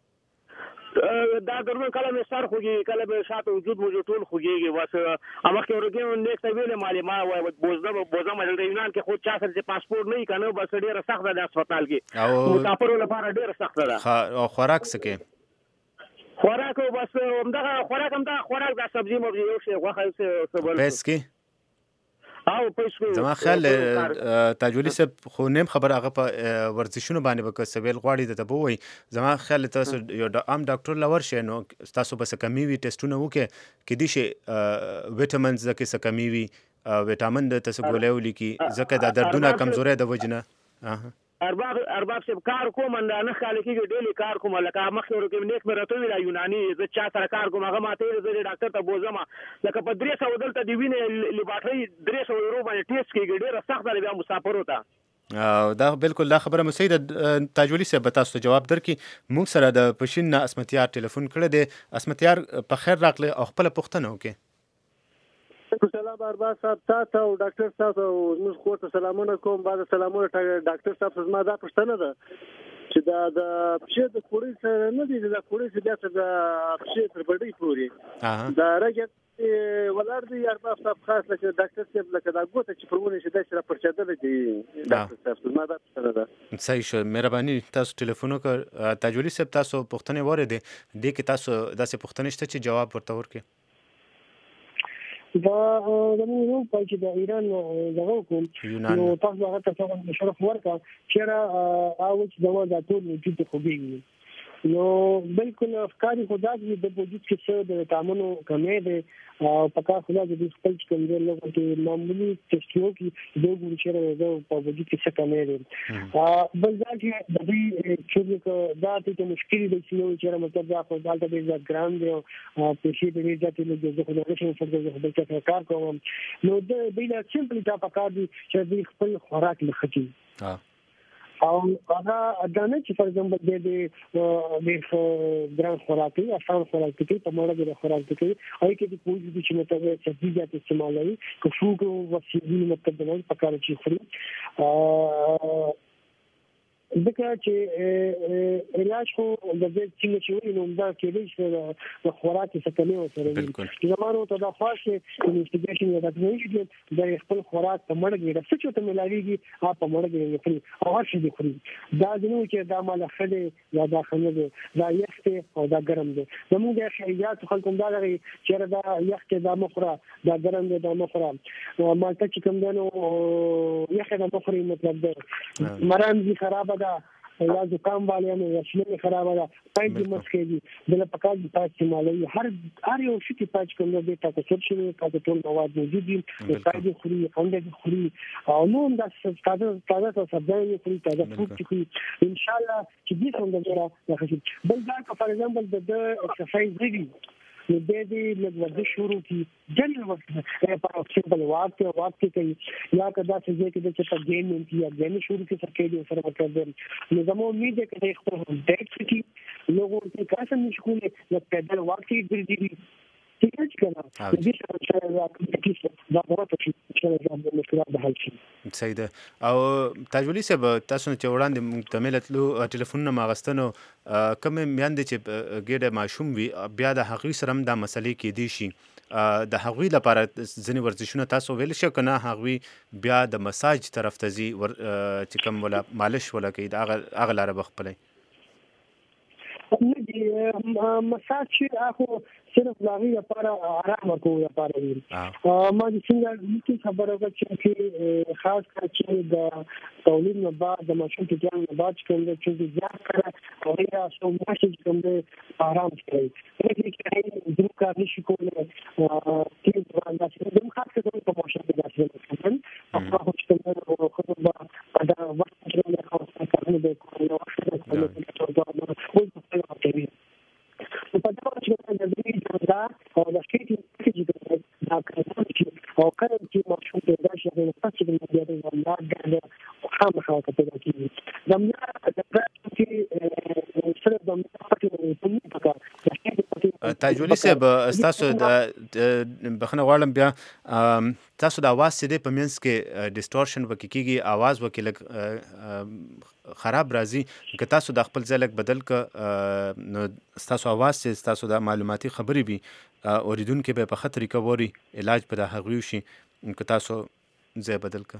دا درنو کله مې سر خوږي کله به شاته وجود مو ټول خوږيږي واسه امخ کې ورګې نیکسټ ویلې مالي ما بوزه مې د یونان کې خو چا سره پاسپورت نه کنه بس ډیره سخت ده د هسپتال کې مسافر لپاره ډیره سخت ده او خوراک سکه خوراک بس همدغه خوراک د سبزی مو یو شی غوښه څه بل بس کې او پښکو زما خیال تاجولی صاحب خو نیم خبر هغه په ورزشونو باندې به سویل غواړي د بووي زما خیال تاسو یو عام ډاکټر لور شي نو تاسو به کمی وی ټیسټونه وکړي کې دي شي وټامینز د کې کمی وی وټامین د تاسو ګولې ولیکي ځکه د دردونه کمزوري د وجنه ارباب صاحب کار کوم نه خاله کې ډېلی کار کوم لکه مخکې ورکه نیک مې راته ویلا یوناني زه چا سره کار کوم هغه ماته زه ډاکټر ته بوزم لکه په 300 دلته دی وینې لیبارټري 300 یورو باندې ټیسټ کېږي ډېر سخت دی بیا مسافر وته دا بالکل دا خبره مسید تاجولی صاحب تاسو ډجواب درکې موږ سره د پښین نه اسمتیار ټلیفون کړی دی اسمتیار په خیر راغلی او خپل پوښتنه وکړي سلام ارباب صاحب تاسو او ډاکټر صاحب موږ خو ته سلامونه کوم بعد سلامونه ډاکټر صاحب زما دا پوښتنه ده چې دا د پښې د خوري سره نه دي د خوري سره د پښې تر بډې پوري دا راګه ولر دي ارباب صاحب خاص لکه ډاکټر صاحب لکه دا ګوته چې پرونه شي د سره پرچاده دي ډاکټر صاحب زما دا پوښتنه ده صحیح شو مهرباني تاسو ټلیفون وکړ تاجولی صاحب تاسو پوښتنه وره دي د کې تاسو داسې پوښتنه شته چې جواب ورته ورکړي دا زموږ یو پای چې د ایران دغه کوم نو تاسو هغه ته شرف ورکړه چې او چې زموږ د ټول وجود خوږي نو بالکل افکار خدا دې د وجود کې څه د تامنو کمې ده او پکا خدا دې خپل کوم ډول لوګو کې معمولی ټیسټونو کې د ګوري چې د په وجود کې څه کمې ده بل ځکه د دې چې دا ته مشکل دي چې مطلب دا په ځل ته د ګرام دی او په شي دې ځکه چې د خدای شي په دې کې کار کوم نو د بیل سمپلی تا پکا دي چې خپل خوراک لختی او هغه ادانه چې فار ایگزامپل د ګران خوراکي آسان خوراکي په مړه د خوراکي او کې د پوجي چې متوجه سبزیجات استعمالوي که فوګ او وسیله متقدمه پکاره چې خوري ځکه چې علاج خو د دې چې وي نو دا کې دې چې د خوراکي څخه نه وسره زمانو ته د خاصه انویسټیګیشن یا د دې د خپل خوراک په مړګي د څه ته ملاويږي په مړګي نه خوري او هرڅه دي خوري دا دنو چې دا مال خله یا دا خنده دا یخته او دا ګرم دي زموږ د خیرات خلکو دا لري چې دا یخته دا مخره دا ګرم دي دا مخره مالته چې کوم دنو یخه دا مخري مطلب ده مرام دي خراب دا یا زکام والے نه یا شنه خراب ده پای دې مسکې دي د پکاج د پاک استعمالوي هر یو شي چې پاک کوم دې تاسو څه شي تاسو ټول مواد موجود دي پای دې خوري انده دې خوري او نو دا تازه سبزی خوري تازه فروټ خوري ان شاء الله چې دې څنګه راځي بل دا فار ایگزامپل د ایکسرسایز دی نو دې لږ شروع کی جنرال وخت په سمپل واک کوي یا کدا چې کې د ګیم یا ګیم شروع کی سکے دي سره مطلب نو زمو امید ہے کہ خپل ډیټ کی لوګو ته کاسه مشغوله د پیدل واک کی ګرځي ٹھیک ہے کنه دې چې دا ضرورت چې مشکلات به حل شي صحیح ده او تاجولی صاحب تاسو چې وړاندې مکمل تلو ټلیفون نه ماغستنو کوم میاندې چې ګډه ماشوم وي بیا د حقیقي سره د مسلې کې دي شي د حقوقي لپاره ځنې ورزشونه تاسو ویل شو کنه حقوقي بیا د مساج طرف ته زی چې کوم ولا مالش ولا کې دا اغلاره بخپلې مساج هغه صرف لاغي لپاره آرام ورکول لپاره وي ما د څنګه کی خبره وکړه چې خاص کار چې د تولید نه بعد د ماشوم کې ځان نه بعد کوم چې ځان کړه او یا سو ماشي کوم آرام کوي چې د کار نشي کولای چې د خاص کار په ماشوم کې داسې کوي هغه چې خو دا وخت چې له خاص کارونه به کوي او څه په دا چې د دې دا او د شکایت چې دا او کله چې ماشوم ته دا شي د تاسو د مدیریت وړاندې دا خامخا پیدا کیږي زموږ د پراتیکي سره د تاجولی صاحب تاسو د بخنه غواړم بیا تاسو د आवाज سده په منځ کې ډیسټورشن وکیږي आवाज وکیل خراب راځي که تاسو د خپل ځلک بدل ک نو تاسو आवाज چې تاسو د معلوماتي خبري وي اوریدونکو به په خطر ریکوري علاج په هغوی شي که تاسو ځای بدل ک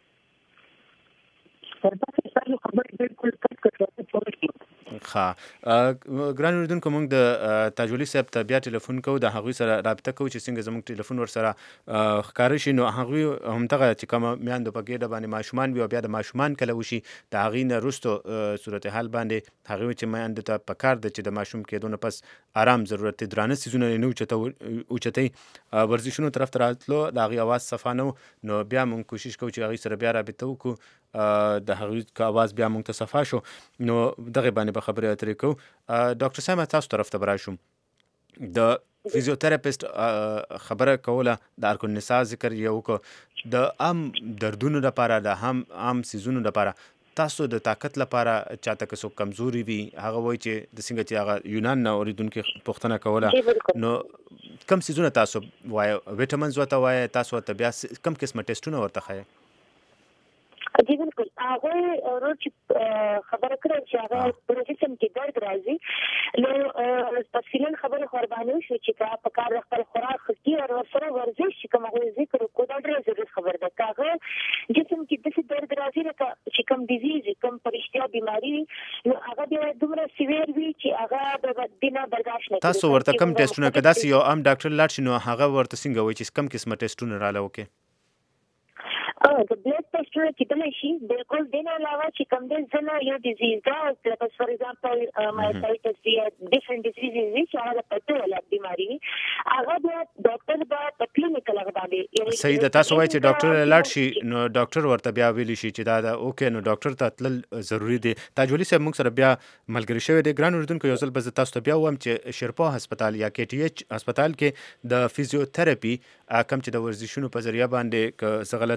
ها ګران اوریدونکو موږ د تاجولی صاحب ته بیا ټلیفون کوو د هغوی سره رابطه کوو چې څنګه زموږ ټلیفون ور سره ښکار شي نو هغوی همدغه چې کوم میاندو په ګډه باندې ماشومان وي او بیا د ماشومان کله وشي د هغې نه وروستو صورتحال باندې هغوی چې میاندو ته پکار ده چې د ماشوم کېدو نه پس آرام ضرورت دی درانه څیزونه نه اوچتئ ورزشونو طرف ته راتلو د هغې اواز صفا نه نو بیا موږ کوشش کوو چې هغوی سره بیا رابطه وکړو د هغوی که اواز بیا موږ ته صفا شو نو دغه باندې به خبرې اترې کوو ډاکټر صاحب تاسو طرف ته به راشم د فیزیوتراپیسټ خبره کوله د ارکان النساء ذکر یې وکړو د عام دردونو لپاره د عام سیزونو لپاره تاسو د طاقت لپاره چاته که څوک کمزوري وي هغه وایي چې د څنګه چې هغه یونان نه اوریدونکي پوښتنه کوله نو کم سیزونه تاسو وایي ویټامینز ورته وایي تاسو ورته بیا کم قسمه ټیسټونه ورته ښایي جی بالکل هغه روز خبره کړې چې هغه په جسم کې درد راځي نو تفصیلا خبره قرباني شو چې کا په کار خپل خوراک خوري او سره ورزش چې کوم غوړي ذکر کو دا ډېر ضروري خبره ده کاغه جسم کې د درد راځي چې کوم ډیزیز کوم پرشتیا بیماری نو هغه د دومره سیویر وي چې هغه د دینه برداشت نه کوي تاسو ورته کم ټیسټونه کدا سي یو عام ډاکټر لاړ شي نو هغه ورته څنګه وایي چې کم قسمه ټیسټونه رااله وکي د بلډ ټیسټونه کېدلی شي بالکل د نه علاوه چې کوم د زنه یو ډیزیز دا لکه فار ایگزامپل مایسایټس دی ډیفرنٹ ډیزیزز چې هغه پته ولا بیماری هغه د ډاکټر په کلینیکل هغه باندې صحیح ده تاسو وایي چې ډاکټر لاړ شي نو ډاکټر ورته بیا ویلی شي چې دا اوکې نو ډاکټر ته تلل ضروری دی تاجولی صاحب موږ سره بیا ملګری شوی دی ګران اوریدونکو یو ځل به تاسو ته بیا وایم چې شیرپا هسپتال یا کې ټي ایچ هسپتال کې د فیزیوتراپي کوم چې د ورزشونو په ذریعہ باندې که څه غلط نه یم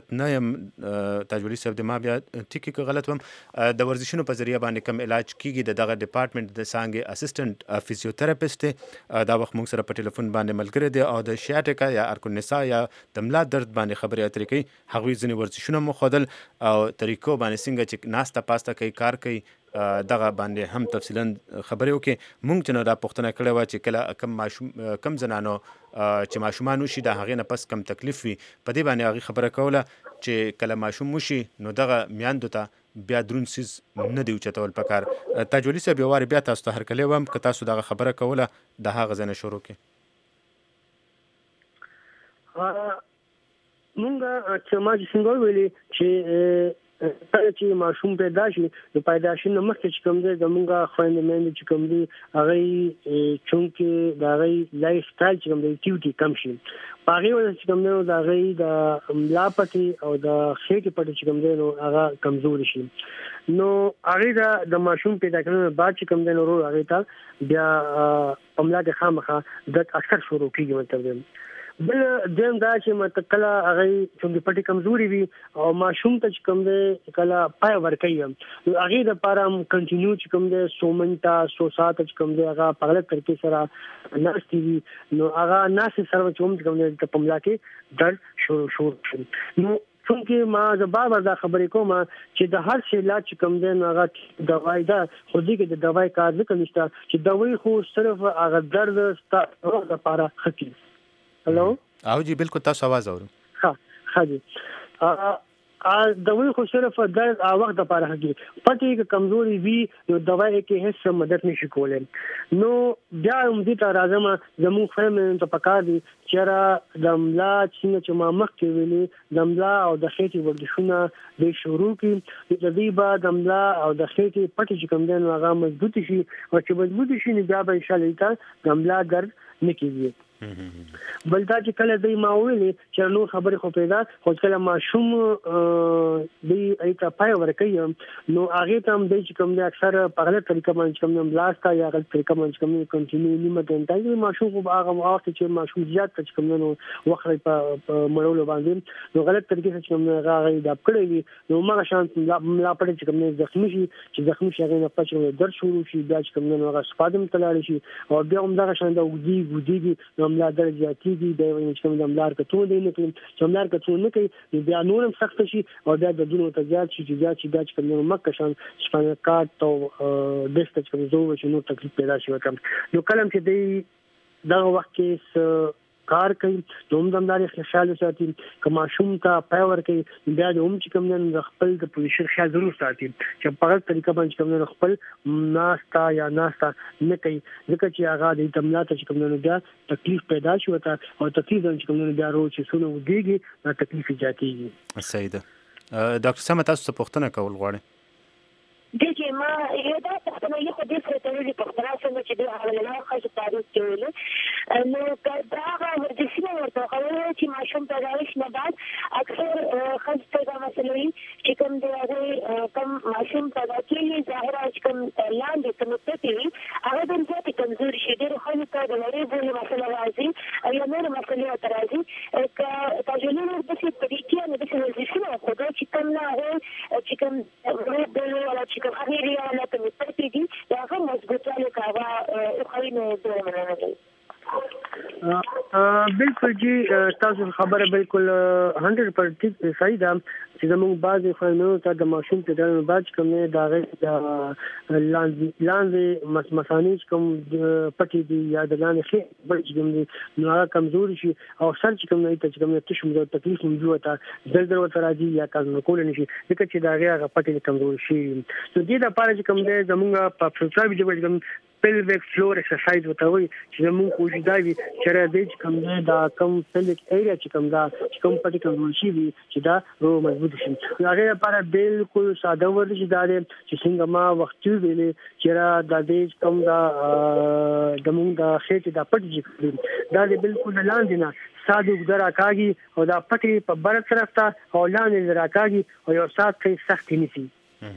تاج ولي صاحب د ما بیا ټیکي که غلط وم د ورزشونو په ذریعه باندې کم علاج کیږي د دغه ډپارټمنټ د څانګې اسسټنټ فزیوتراپیسټ دی دا وخت موږ سره په ټلیفون باندې ملګری دی او د شیاټیکا یا ارکونسا یا د ملا درد باندې خبرې اترې کوي هغوی ځینې ورزشونه مو ښودل او طریقو باندې څنګه چې ناسته پاسته کوي کار کوي دغه باندې هم تفصیلا خبرې وکړي مونږ چې نو دا پوښتنه کړې وه چې کله کم زنانو چې ماشومان وشي د هغې نه پس کم تکلیف وي په دې باندې هغې خبره کوله چې کله ماشوم وشي نو دغه میاندو ته بیا دروند څیز نه دی اوچتول پکار تاج ولي صاحب یو وارې بیا تاسو ته هرکلی وم که تاسو دغه خبره کوله د هغه ځای نه شروع کړئ مونږ چې ما چې څنګه ویلي چې کله چې ماشوم پیدا شي نو پیدایشي نه مخکې چې کوم دی زمونږ خویندې میندې چې کوم دي هغوی چونکې د هغوی لایف سټایل چې کوم دی اکټیویټي کم شي په هغې وجه چې کوم دی نو د هغوی د ملا پټې او د خېټې پټې چې کوم دی نو هغه کمزوري شي نو هغې د ماشوم پیدا کړو نه بعد چې کوم دی نو هغې ته بیا په ملا کې خامخا درد اکثر شروع کېږي مطلب دی بل دیم دا چې متکله هغه چې پټي کمزوري وي او ماشوم ته چې کوم دی کله پای ورکوي نو هغه د پاره کنټینیو چې کوم دی 100 منټه 100 ساعت چې کوم دی هغه په غلط طریقې سره ناشتي وي نو هغه ناشې سره چې کوم دی په ملا کې درد شروع نو څنګه ما د بار دا خبرې کوم چې د هر شي علاج کوم دی هغه دوايي ده خو دې کې د دوايي کار نه کوي چې دوايي خو صرف هغه درد ستاسو لپاره خکې هلو او جی بالکل تاسو आवाज اورو ها جی دوايي خو صرف درد وخت د پاره هږي پټي کې کمزوري وي نو دوايي کې هیڅ مدد نشي کولای نو بیا هم دې ته راځم زموږ فهم ته پکار دي چې د ملا چې ما مخکې ویلي د ملا او د خېټې ورزشونه د شروع کې د دې بعد د ملا او د خېټې پټي چې کوم دی نو هغه مضبوط شي او چې مضبوط شي نو بیا به ان شاء الله د ملا درد نه کیږي بل دا چې کله دوی ما ویلي چې نو خبرې خو پیدا خو کله ماشوم دوی ایته پای ورکوي نو هغه ته هم دوی چې کوم دی اکثر په غلط طریقه باندې کوم دی بلاستا یا غلط طریقه باندې کوم دی کنټینیو نیمه ټنټای ماشوم خو هغه وخت چې ماشوم زیات چې کوم نو وخت په مړولو باندې نو غلط طریقې چې کوم هغه د کړی وي نو ما شانس ملا پړې چې کوم زخمی شي چې زخمی شي هغه نه پچو درد شروع شي بیا چې کوم نو هغه سپادم تلاړ شي او بیا هم دا شان د وګدي ملا درد زیاتېږي د چې کوم د ملار کتو دی نه کوي چې ملار کتو نه کوي بیا نورم سخت شي او بیا د دونو ته زیات شي چې بیا چې کوم مکه شان شپانه کاټ او دست چې کوم زو چې نو تکلیف پیدا شي وکم نو کلم چې دی دا وخت کې کار کوي نو هم دمداري خیال ساتي که ماشوم ته پای ورکوي بیا د چې کوم نه خپل د پوزیشن خیال ضرور ساتي چې په هغه طریقه باندې کوم نه خپل ناستا یا ناستا نه کوي ځکه چې هغه د تملا ته چې کوم نه بیا تکلیف پیدا شي وته او تکلیف چې کوم نه بیا ورو چې سونه ودیږي دا تکلیف ایجادېږي صحیح ده ډاکټر سم تاسو څه پوښتنه کول غواړئ دغه ما یو دا څنګه یو د دې ترې په خبره څنګه چې د حواله خاصه تاریخ کې نو دا ورزشونه ورته خبره چې ماشوم پیدایش نه بعد اکثر خاصه دا مسلې چې کوم دی کم ماشوم پیدا کیږي ظاهر چې کوم لاندې کوم څه وي هغه د ذاتي کمزوري شي ډېر خو ته د لري بوله مسله راځي یا نور مسلې راځي ک تجربه د څه په دې کې نه د څه ورزشونه خو دا چې کوم نه چې کوم د چې کوم هغه لري ته مستفيد دي دا هم مضبوطه کاوه خو نه دوه مننه بالکل جی تاسو خبره بالکل 100% صحیح ده چې زموږ بعضی خلکو ته د ماشوم په ډول بعد کوم نه دا لاندې مسانی کوم پټي دي یا د لاندې خې بل کوم دي نو هغه کمزوري شي او سر چې کوم نه ته چې کوم تشم د تکلیف موجوده ده زلزلہ ورته راځي یا کله کول نشي ځکه چې دا هغه پټي کمزوري شي نو دې د پاره چې کوم نه زموږ په فزیوتراپي کې کوم pelvic floor exercise وته وي چې موږ کوشش دا وي چې راځي کوم دا کوم pelvic area چې کوم دا چې کوم پټي کوم شي وي چې دا رو مضبوط شي هغه لپاره بالکل ساده ورزش دا دی چې څنګه ما وخت ویلې چې را د دې کوم دا د موږ د خېټې د پټي دا بالکل لاندې نه ساده ګذرا کاږي او دا پټي په بر طرف ته او لاندې راکاږي او یو سات کې سخت نيسي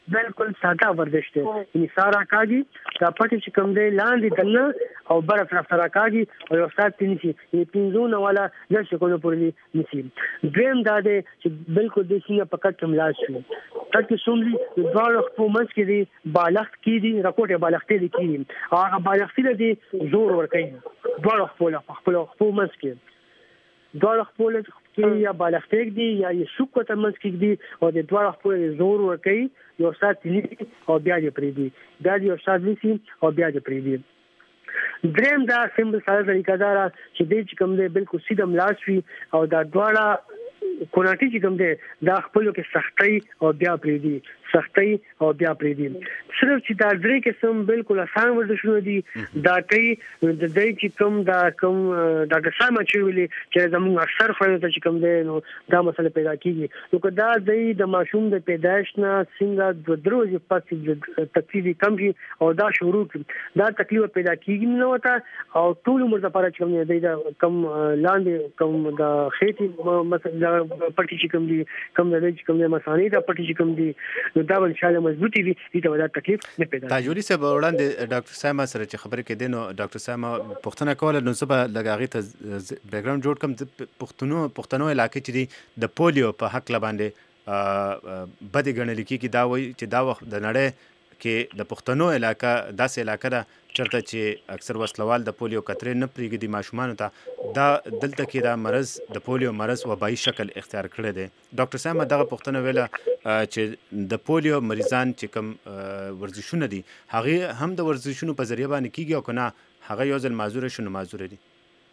بالکل ساده ورزش دی یعنی سارا کاږي دا پټي چې کوم دی لاندې دنه او بره طرف سره کاږي او یو سات تنسي یعنی پینځونه والا د شکونو پورې نسی دریم دا دی چې بالکل د سینه پکټ کوم لاس شي ترڅو څومره د دوه خپومس کې دی بالغت کې دی راکوټه بالغت دی کې هغه بالغت دی زور ور کوي دوه خپومس کې دوه خپل کې یا بالغتګ دي یا یې شوک ته منځ کې دي او د دوه خپل زور ور کوي یو سات نیسی او بیا دې پرې دي دا یو سات نیسی او بیا دې پرې دي دریم دا سیمبل ساده طریقه دا چې دې کوم دې بالکل سیده ملاس وي او دا دواړه کوناټي چې کوم دی دا خپلو کې سختي او بیا پرې دي سختي او بیا پرې دي صرف چې دا درې قسم بالکل آسان ورزشونه دي دا کوي د دې چې کوم دا کوم ډاکټر صاحب چې ویلي چې زموږ اکثر خلک چې کوم دی نو دا مسله پیدا کیږي نو که دا د ماشوم د پیدایش نه څنګه د دروځي پاتې تکلیف کم شي او دا شروع دا تکلیف پیدا کیږي نو وتا او ټول عمر لپاره چې کوم دی دا کم لاندې کوم دا خېټي مثلا پټی چې کوم دي کوم د چې کوم د مسانې دا پټی چې کوم دي دا ان شاء الله مضبوطی وي دې ته تکلیف نه پیدا تاجوری صاحب وړاندې ډاکټر صاحب سره چې خبرې کې دینو ډاکټر صاحب پښتنه کوله نو سبا لګاغي ته بیک ګراوند جوړ کم پښتنو علاقې چې دی د پولیو په حق لباندې بد ګڼل کیږي دا وایي چې دا وخت د نړۍ کې د پښتنو علاقہ داسې علاقہ ده چرته چې اکثر وسلوال د پولیو قطرې نه پریږدي ماشومان ته دا دلته کې دا مرض د پولیو مرض وبایي شکل اختیار کړی دی ډاکټر صاحب دغه پښتنه ویله چې د پولیو مریضان چې کوم ورزشونه دي هغه هم د ورزشونو په ذریعہ باندې کیږي او کنه هغه یو ځل معذور شنو معذور دي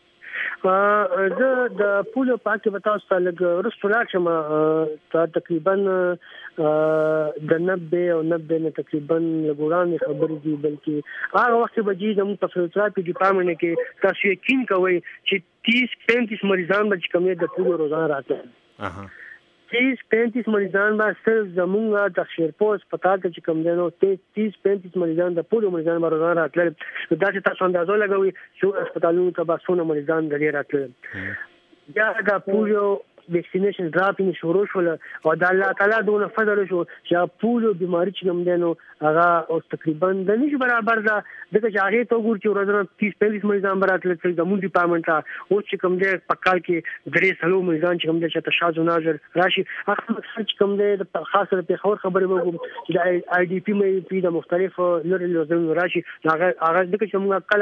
زه د پولیو پاکه وتا سره لګ رسولاک شم تقریبا د 90 او 90 نه تقریبا لګوران خبرې دي بلکې هغه وخت به جې د متفرطراپي ډپارټمنټ کې تاسو یقین کوئ چې 30-35 مریضان به کومه د پولیو روزانه راتل 30-35 مریضان به صرف زمونږ د شیرپور هسپتال ته چې کوم دی نو 30-35 مریضان د پولیو مریضان به روزانه راتلل دا چې تاسو اندازه لګوئ چې هسپتالونو ته به څونه مریضان د دې راتلل یا د پولیو ویکسینیشن ډراپینګ شروع شول او د الله تعالی دونه فضل شو چې پولیو بیماری چې کوم دی نو هغه اوس تقریبا د نشي برابر ده دغه چې هغه ته وګور چې ورځ 30-35 مریضان براتل چې د مون ډپارټمنټ ته او چې کوم دی په کال کې درې سلو مریضان چې کوم دی چې تشاذ ناظر راشي هغه چې کوم دی د خاصه په خبرې وګورم چې د آی ډی پی مې په د مختلف لوري لوزن راشي هغه دغه چې موږ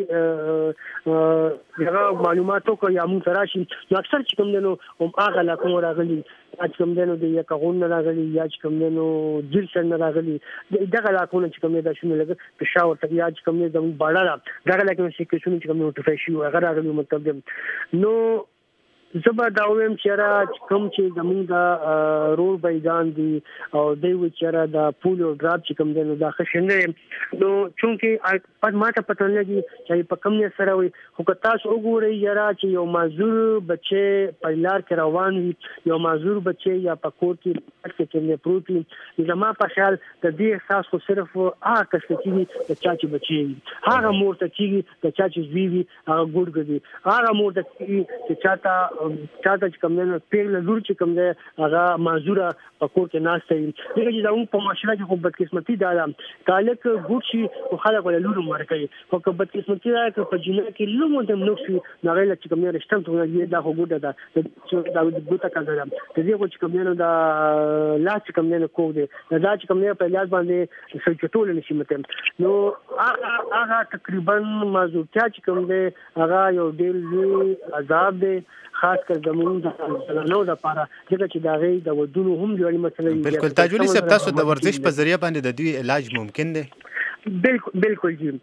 کله هغه معلوماتو کو یا موږ راشي نو اکثر چې کوم دی نو هغه لا کوم راغلي چې کوم دنو د یو کغون راغلي یا چې کوم دنو جلسن راغلي دغه لا کوم چې کوم دا شنو لګ په شاور ته یا چې کوم د باړه دغه لا کوم چې کوم چې کوم نوټیفای شي هغه راغلي مطلب نو زبر دا وایم چې را کوم چې زمونږ د رول بایدان دي او دوی و چې را د پولیو ډراپ چې کوم دنو دا خښنه نو چونکه پد ماته پته لګي چې په کوم نه سره وي خو که تاسو وګورئ یاره چې یو معذور بچي په لار کې روان وي یو معذور بچي یا په کور کې کې پروت وي زما په خیال د دې احساس خو صرف هغه کس کې د چا چې بچي هغه مور ته چې د چا چې زوی هغه ګډ دي هغه مور ته چې چاته چې کوم نه پیغله لور چې کوم ده هغه معذوره په کور کې ناشته دي دغه چې دا په معاشره کې خو بدقسمتي ده تعلق ګوت شي او خلک ول لور مرکي خو که بدقسمتي ده که په جنه کې لومو د نو شي نغې چې کوم نه رښتم ته دا خو ګوت ده دا ګوت کاږه ده دغه چې کوم نه دا لا چې کوم نه کو دي دا چې کوم نه په لاس باندې سلچټول نشي مته نو هغه تقریبا معذورتیا چې کوم ده هغه یو ډېر عذاب دی خاص کر زموږ نو د لپاره چې دا غي د ودونو هم جوړی مسله بالکل تاجولی صاحب تاسو د ورزش په ذریعہ باندې د دوی علاج ممکن دی بالکل جی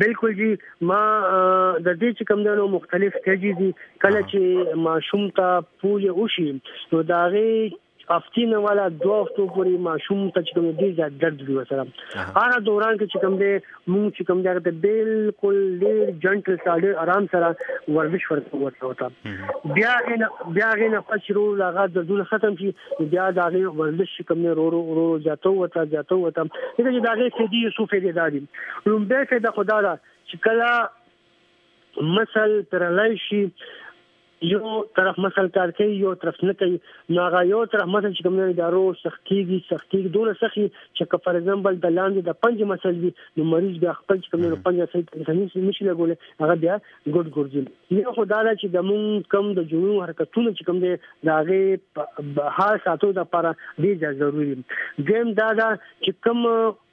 ما د دې چې کوم دنو مختلف سټیجز دي کله چې ماشوم ته پولیو وشي نو دا غي افتینه والا دوه هفتو پورې ماشوم ته چې کوم دي زیات درد وي وسره هغه دوران کې چې کوم دي موږ چې کوم دغه بالکل ډېر جنټل ساده آرام سره ورزش ورته بیا غینه پښرو لغه د دول ختم شي بیا دا ورزش کوم نه رو جاتو وته چې دا غي سدي صوفي دي دادي لومبه ته د خدا را چې کله مثل ترلای شي یو طرف مسل کار کوي یو طرف نه کوي نو هغه یو طرف مسل چې کوم نه دارو سختيږي دوله سخي چې فار ایگزامپل د لاندې د پنځه مسل وي نو مریض بیا خپل چې کوم نه پنځه سي نشي لګول هغه بیا ګډ ګرځي یو خدای چې د مون کم د جنو حرکتونه چې کوم دي دا غي حال ساتو د لپاره ډیر ضروری دیم دا چې کوم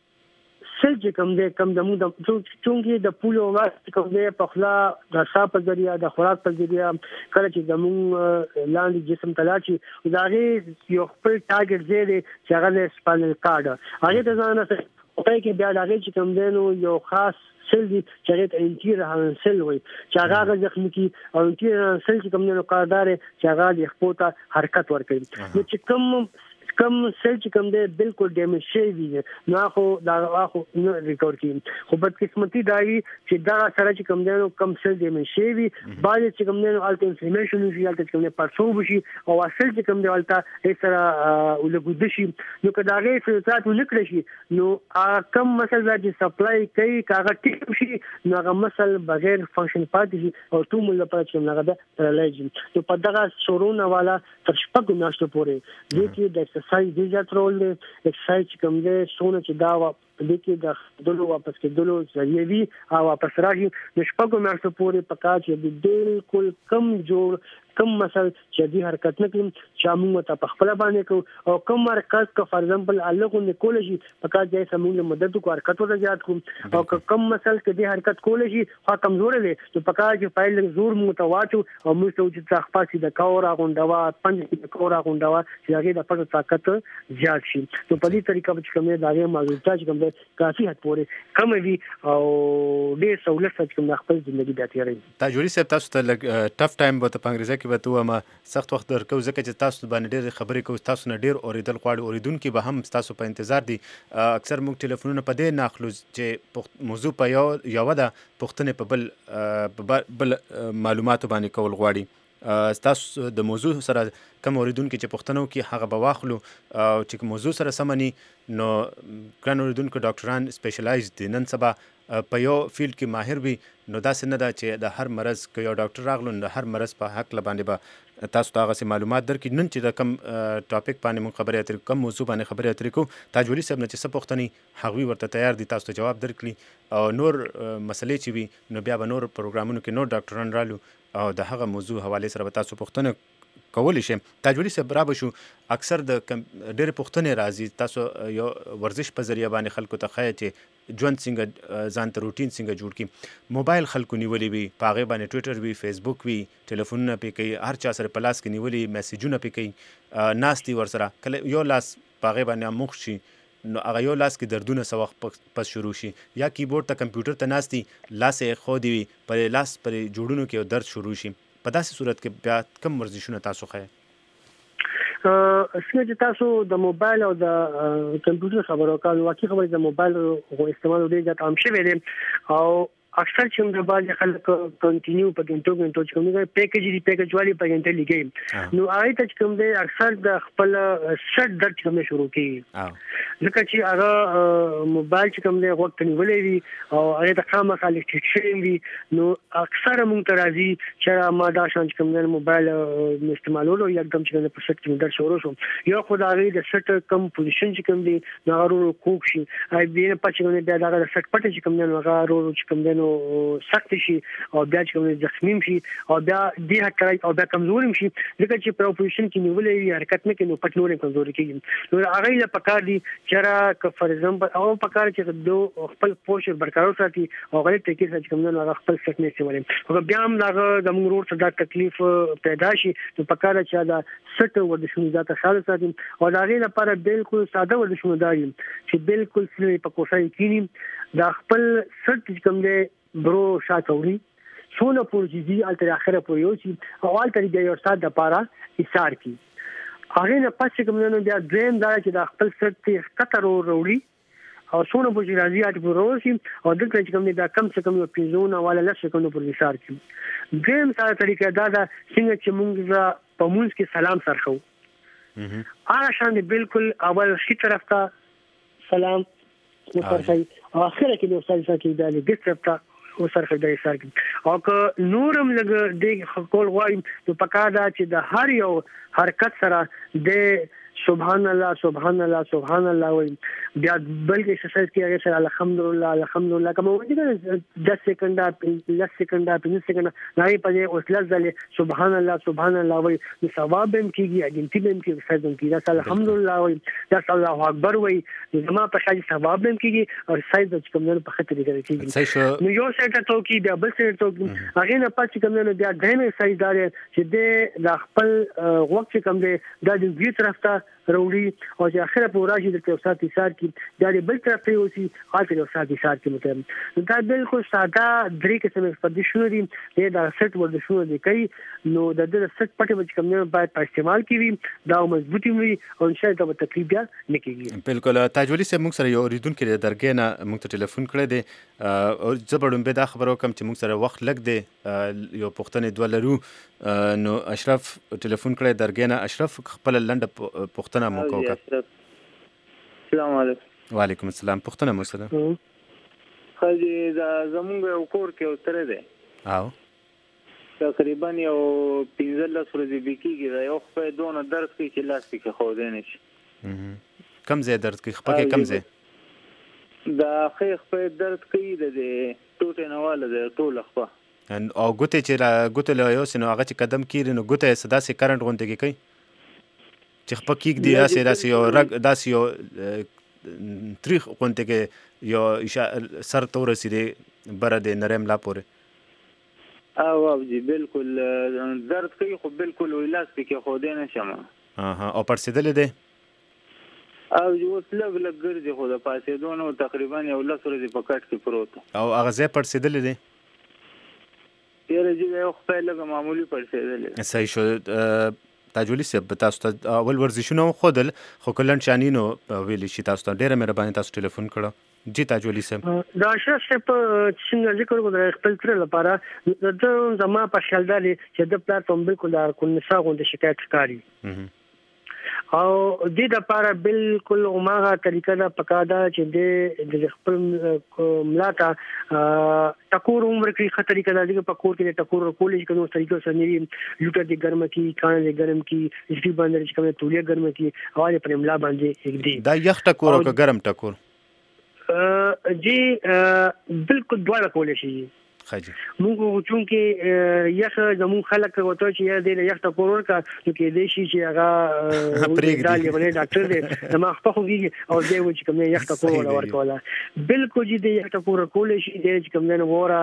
سل چې کوم دې کم د موږ د چونګي د پولو واسط کوم دې په خلا د صاحب ذریعہ د خوراک په ذریعہ کله چې د موږ لاندې جسم تلاشي دا غي یو خپل ټارګټ زیری چې هغه سپانل کارډ هغه د ځان سره په کې بیا دا غي چې کوم دې نو یو خاص سل دي چې هغه انټیر هانسل وي چې هغه ځخم کی او انټیر هانسل چې کوم نو کاردار چې هغه د خپل حرکت ورکوي نو چې کم سل چې کوم دی بالکل ډیمیج شوی وي نو خو دا خو نه ریکور کیږي خو بد قسمتي دایي چې دا سره چې کوم دی نو کم سل ډیمیج شوی وي باید چې کوم دی نو الټ انفلیمیشن وي الټ چې کوم دی پرسو وشي او اصل چې کوم دی الټا یې سره ولګود شي نو کدا غي فلترات ونکړي شي نو کم مسله چې سپلای کوي کاغه ټیک شي نو هغه مسله بغیر فنکشن پاتې شي او ټول لپاره چې هغه د پرالایز نو په دغه شورونه والا تر شپږ میاشتو پورې د کې د سایز دی جات رول دی اکسایز کوم دی سونه چې دا د کې د دلو واپس کې دلو ذریعہ وی او واپس راځي د شپږو میاشتو پورې پکا چې بالکل کم جوړ کم مسل چې دی حرکت نه کوي چې موږ ته په خپل باندې کو او کم حرکت کو فار ایگزامپل الله کو کول شي پکا ځای سمون مدد کو حرکت ورته زیات کو او کم مسل کې دی حرکت کول شي خو کمزور دي نو پکا چې فایل زور مو ته واچو او موږ ته چې ځخپاسي د کاورا غونډوا پنځه د کاورا غونډوا چې هغه د پټ طاقت زیات شي نو په دې طریقه چې کومه دغه موضوع چې کوم کافي حد پورې کم وي او ډېر سہولت چې کوم خپل ژوندۍ بیا تیارې تاجوري صاحب تاسو ته ټف ټایم به په انګریزي کې به تو ما سخت وخت درکو ځکه چې تاسو باندې ډېر خبرې کوي تاسو نه ډېر اوریدل غواړي اوریدونکو به هم تاسو په انتظار دي اکثر موږ ټلیفونونه په دې ناخلو چې موضوع په یو د پښتنې په بل معلوماتو باندې کول غواړي تاسو د موضوع سره کوم اوریدونکو چې پښتنو کې هغه به واخلو او چې موضوع سره سمني نو ګران اوریدونکو ډاکټران سپیشلایز دي نن سبا په یو فیلډ کې ماهر وي نو داسې نه ده چې د هر مرض کې یو ډاکټر راغلو د هر مرض په حق باندې به تاسو ته هغه معلومات درکړي نن چې د کم ټاپک باندې موږ خبرې اترې کوم موضوع باندې خبرې اترې کوو تاجوري صاحب نه چې څه پوښتنې هغوی ورته تیار دي تاسو ته جواب درکړي او نور مسلې چې وي نو بیا به نور پروګرامونو کې نور ډاکټران رالو او د هغه موضوع حواله سره به تاسو پوښتنه کولی شي تاجوري صاحب را بشو اکثر د ډېر پوښتنې راځي تاسو یو ورزش په ذریعہ باندې خلکو ته خایي چې ژوند څنګه ځان ته روټین څنګه جوړ کړي موبایل خلکو نیولې وي په هغې باندې ټویټر وي فیسبوک وي ټلیفونونه پې کوي هر چا سره په لاس کې نیولې میسیجونه پې کوي ناستي ورسره کله یو لاس په هغې باندې مخ شي نو هغه یو لاس کې دردونه څه وخت پس شروع شي یا کیبورډ ته کمپیوټر ته ناستي لاس یې خودي وي پر لاس پر جوړونو کې درد شروع شي په داسې صورت کې بیا کم ورزشونه تاسو خایي څنګه چې تاسو د موبایل او د کمپیوټر خبرو کول واقعي خبره د موبایل او استعمال ډېر زیات عام شوی دی او اکثر چې موږ باندې خلک کنټینیو په ګنټو چې کومه پیکیج والی په ګنټه لګي نو هغه ته کوم دی اکثر د خپل سر درد کوم شروع کیږي ځکه چې هغه موبایل چې کوم دی وخت نیولې وي او هغه د خامہ خالي ټیکشن وي نو اکثر موږ ته راځي چې ما دا شان کوم دی موبایل استعمالولو یکدم چې په سټ کې درد شروع شو یو خدای د سټ کم پوزیشن چې کوم دی نغارو کوک شي ای بیا په چې بیا دا سټ پټ چې کوم دی نغارو چې کوم دی سخت شي او بیا چې کوم زخمیم شي او بیا دی هټای او بیا کمزورم شي ځکه چې په پوزیشن کې نیولې حرکت نه کوي نو پټ نورې کمزوري کیږي نو هغه له پکار دي چې را فار ایگزامپل او پکار چې دو خپل پوزیشن برقرار ساتي او غلط طریقې سره کوم نه خپل فټنس ولې او بیا هم دا د موږ ورور څخه دا تکلیف پیدا شي نو پکار چې دا سټ ورزشونه ذاته ساده ساتي او دا غي لپاره بالکل ساده ورزشونه دي چې بالکل سړي په کوشش کینی دا خپل سټ کوم دی برو شاتوري سونه پورجيزي التر اخره پورې یو چې اول تر دی یو سات د پارا ایثار کی هغه نه پاتې کوم نه بیا دریم دا چې د خپل سټ کتر وروړي او سونه پورجي راځي اټ پروسي او د کله چې کوم دا کم څه کوم پیزونه والا لږ کوم پورې ایثار کی دریم سره طریقه دا څنګه چې موږ په موږ کې سلام سره خو هغه شان بالکل اول شي طرف ته سلام وسرخی اخره کې د استاد سره کې د ګسترتا وسرخی د ایثار او که نورم لګ د کول غواړي نو پکار دا چې د هر یو حرکت سره د سبحان الله سبحان الله سبحان الله وي بیا بلکې ایکسرسایز کیږي سره الحمدلله الحمدلله کوم وایي 10 سکند 10 سکند 5 سکند نه پدې اوس لږه سبحان الله سبحان الله وي نو ثواب هم کیږي اجنتی هم کیږي ایکسرسایز هم کیږي الحمدلله وي دا الله اکبر وي زما په شای ثواب هم کیږي او ایکسرسایز کوم نه په خطر کې کیږي نو یو سیټ ته کی بیا بل سیټ ته هغه نه پاتې کوم نه بیا دغه ایکسرسایز دار چې د خپل وخت کوم دی د دې طرف ته روړي او چې اخره په راځي د استاد ایثار کې دا بل طرف ته اوسي خاطر استاد ایثار کې مته دا بالکل ساده درې قسم ایکسپیډیشن دي دا سیټ ورته دي کوي نو د دې سیټ پټه چې کوم نه باید په استعمال کې دا مضبوطی وي او ان شاء الله به تکلیف بیا نه کیږي بالکل تاجولی سے موږ سره یو اوریدونکو د درګې نه موږ ته ټلیفون کړی دی او زبړم به دا خبرو کوم چې موږ سره وخت لګ دی یو پښتنې دولرو نو اشرف ټلیفون کړی درګې نه اشرف خپل لنډه پښتنه مو کوکا السلام علیکم وعلیکم السلام پښتنه مو سره خاجي دا زمونږ یو کور کې اوتره دی او تقریبا یو 15 ورځې بکیږي دا یو خو دونه درد کوي چې لاس کې خو دې نشي کم زه درد کوي خپل کم زه دا خو درد کوي د ټوټه نواله د ټوله خو او ګوته چې ګوته له یو سينو هغه چې قدم کیری نو ګوته صدا سي کرنٹ غونډه کوي چې خپل کیک دی داسې یو رګ داسې یو تاریخ غونډه کې یو سر تور سي بر د نرم لا پوره او جی بالکل درد کوي خو بالکل ویلاس کې خو دې نشم او پرسیدل دي او یو لږ لږ ګرځي خو د پاسې دونه تقریبا یو لس ورځې په کټ کې پروت او هغه ځای پرسیدل دي یره جی یو خپل لږ معمولی پرسیدل صحیح شو تاجولی سب تاسو ته اول ورزشونه خودل خو کلن شانینو ویلی شي تاسو ته ډیره مهرباني تاسو ټلیفون کړو جی تاجولی سب دا شې په څنګه ذکر کوم خپل تر لپاره د زما په شلداري چې د پلاتفورم بالکل د کونسا غونډه شکایت کاری او د دې لپاره بالکل عمره طریقه دا پکاده چې د خپل ملاته ټکور عمر کې خطرې کړه چې په کور کې ټکور کولې کومه طریقه سره نیری لوټه د ګرم کې کان د ګرم کې چې باندې چې کومه تولیا ګرم کې اواز پر املا باندې یک دی دا یخ ټکور او ګرم ټکور جی بالکل دواړه کولې شي خاجي موږ چون کې یخ زمون خلک وته چې د یخ ټکور ورکا چې د شي چې هغه پرېږدي ولې ډاکټر دې ما خپل خوږي او دې و چې کوم یخ ټکور ورکولا بالکل چې د یخ ټکور کولې شي د کوم نه وره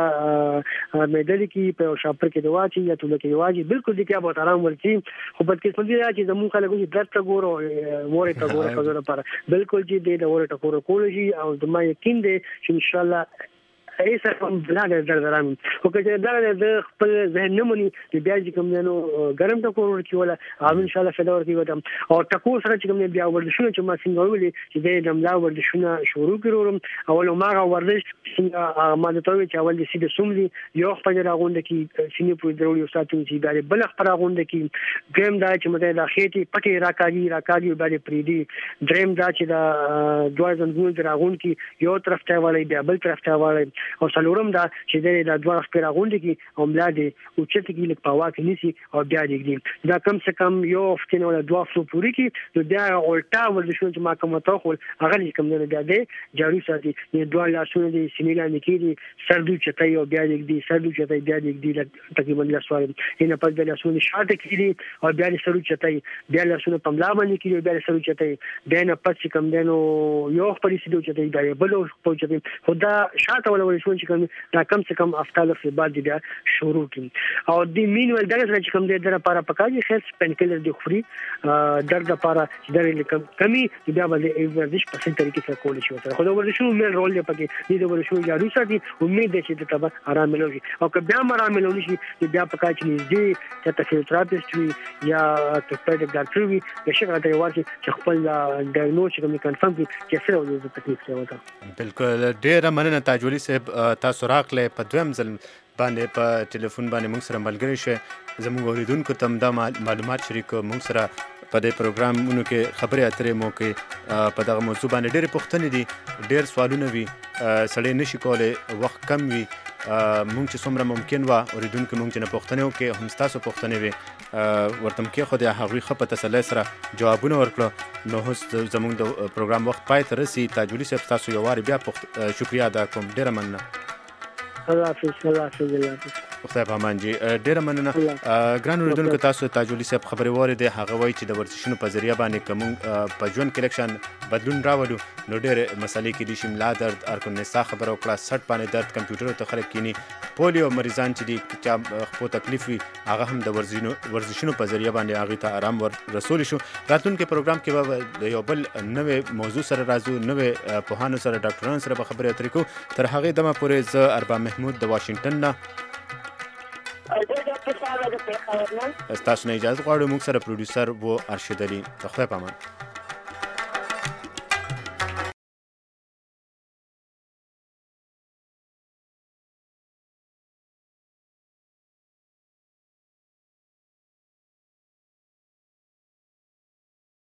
مېدل کې په شاپر کې دوا چې یا ټول کې واجی بالکل دې کې به آرام ورچی خو په کې څنګه چې زمون خلک چې درد ټکور او وره ټکور کوي لپاره بالکل چې د وره ټکور کولې شي او د ما یقین دې چې ان شاء الله ایسا کوم بلاد درام او که دا د خپل ذهن نمونی چې بیا چې کوم نو ګرم ټکور ورکی ولا ان شاء الله فدا ورکی ودم او ټکور سره چې کوم بیا ورزشونه چې ما څنګه ویلي چې د دملا ورزشونه شروع کړم اول ما ورزش څنګه ما د توې چې اول د سیده سوملي یو خپل راغونډه کې سینې په درولي او ساتو چې بیا بل خپل راغونډه کې ګیم دا چې مته د خېټي پټي راکاږي باندې پریدي دریم دا چې دا دوه زنګون راغون کې یو طرف ته وړي بیا بل طرف ته وړي او څلورم دا چې د دوه خپل راغونډه کې او ملاده او چې کې لک پاوا کې نسی او بیا دې دا کم څه کم یو فتنه ولا دوه فلو پوری کې نو بیا اولټا ورزشونه چې ما کوم ته خو هغه کوم نه بیا دې جارو ساتي نه دوه لاسونه دې سینیلا نکېدي سردو چتای او بیا دې سردو چتای بیا دې تقریبا لاسوال نه پد د لاسونه شاته کېدي او بیا دې سردو چتای بیا لاسونه پملا باندې کېدي بیا سردو چتای بیا نه پد چې کوم دنو یو خپل سیدو چتای بیا بل خپل چتای خدا شاته ولا ورزشونه دا کم سے کم افتاله سے بعد بیا شروع کی او د مینول دغه چې کوم د لپاره پکاږي خیر سپینکلر د خوري درد لپاره د کمی بیا باندې ورزش په څه طریقې سره کول شي خو دا ورزشونه مې رول دی پکې د ورزشونو جارو ساتي امید ده چې د تبه آرام ملوي او که بیا آرام ملوي شي بیا پکای چې نږدې چې فزیوتراپیست وي یا ټپټ ډاکټر وي د شغله د ورته چې خپل ډایګنوز کوم کنفرم کړي چې سره د تکلیف څه وته بالکل ډیر مننه تاجولی صاحب تاسو راغله په دویم ځل باندې په ټلیفون باندې موږ سره ملګری شئ زموږ اوریدونکو ته دا معلومات شریک موږ سره په دې پروګرامونو کې خبرې اترې مو کې په دغه موضوع باندې ډېرې پوښتنې دي ډېر سوالونه وي سړی نشي کولی وخت کم وي مونږ چې څومره ممکن و اوریدونکو مونږ چې نه پوښتنې وکړي هم ستاسو پوښتنې وي ورته کېښودې هغوی ښه په تسلۍ سره جوابونه ورکړه. نو اوس زموږ د پروګرام وخت پای ته رسي. تاج ولي صاحب تاسو یو وارې بیا شکریه ادا کوم. ډېره مننه. الله حافظ. خدای په امان جی. ډېره مننه. ګران اوریدونکو تاسو تاج ولي صاحب خبرې واورېدې. هغه وایي چې د ورزشونو په ذریعه باندې که موږ په ژوند کې لږ شان بدلون راولو نو ډېرې مسلې کېدای شي. ملا درد، ارکونسا خبره وکړه، سټ باندې درد، کمپیوټرو ته خلک کینی، پولیو مریضان چې دي چا خپل تکلیف وي هغه هم د ورزشونو په ذریعه باندې هغې ته آرام رسولی شو. راتلونکي پروګرام کې به د یو بل نوې موضوع سره راځو، نوې پوهانو سره، ډاکټرانو سره به خبرې اترې کوو. تر هغې دمه پورې زه ارباب محمود د واشنګټن نه ستاسو نه اجازه غواړو. موږ سره پروډوسر و ارشد علي. د خدای په امان.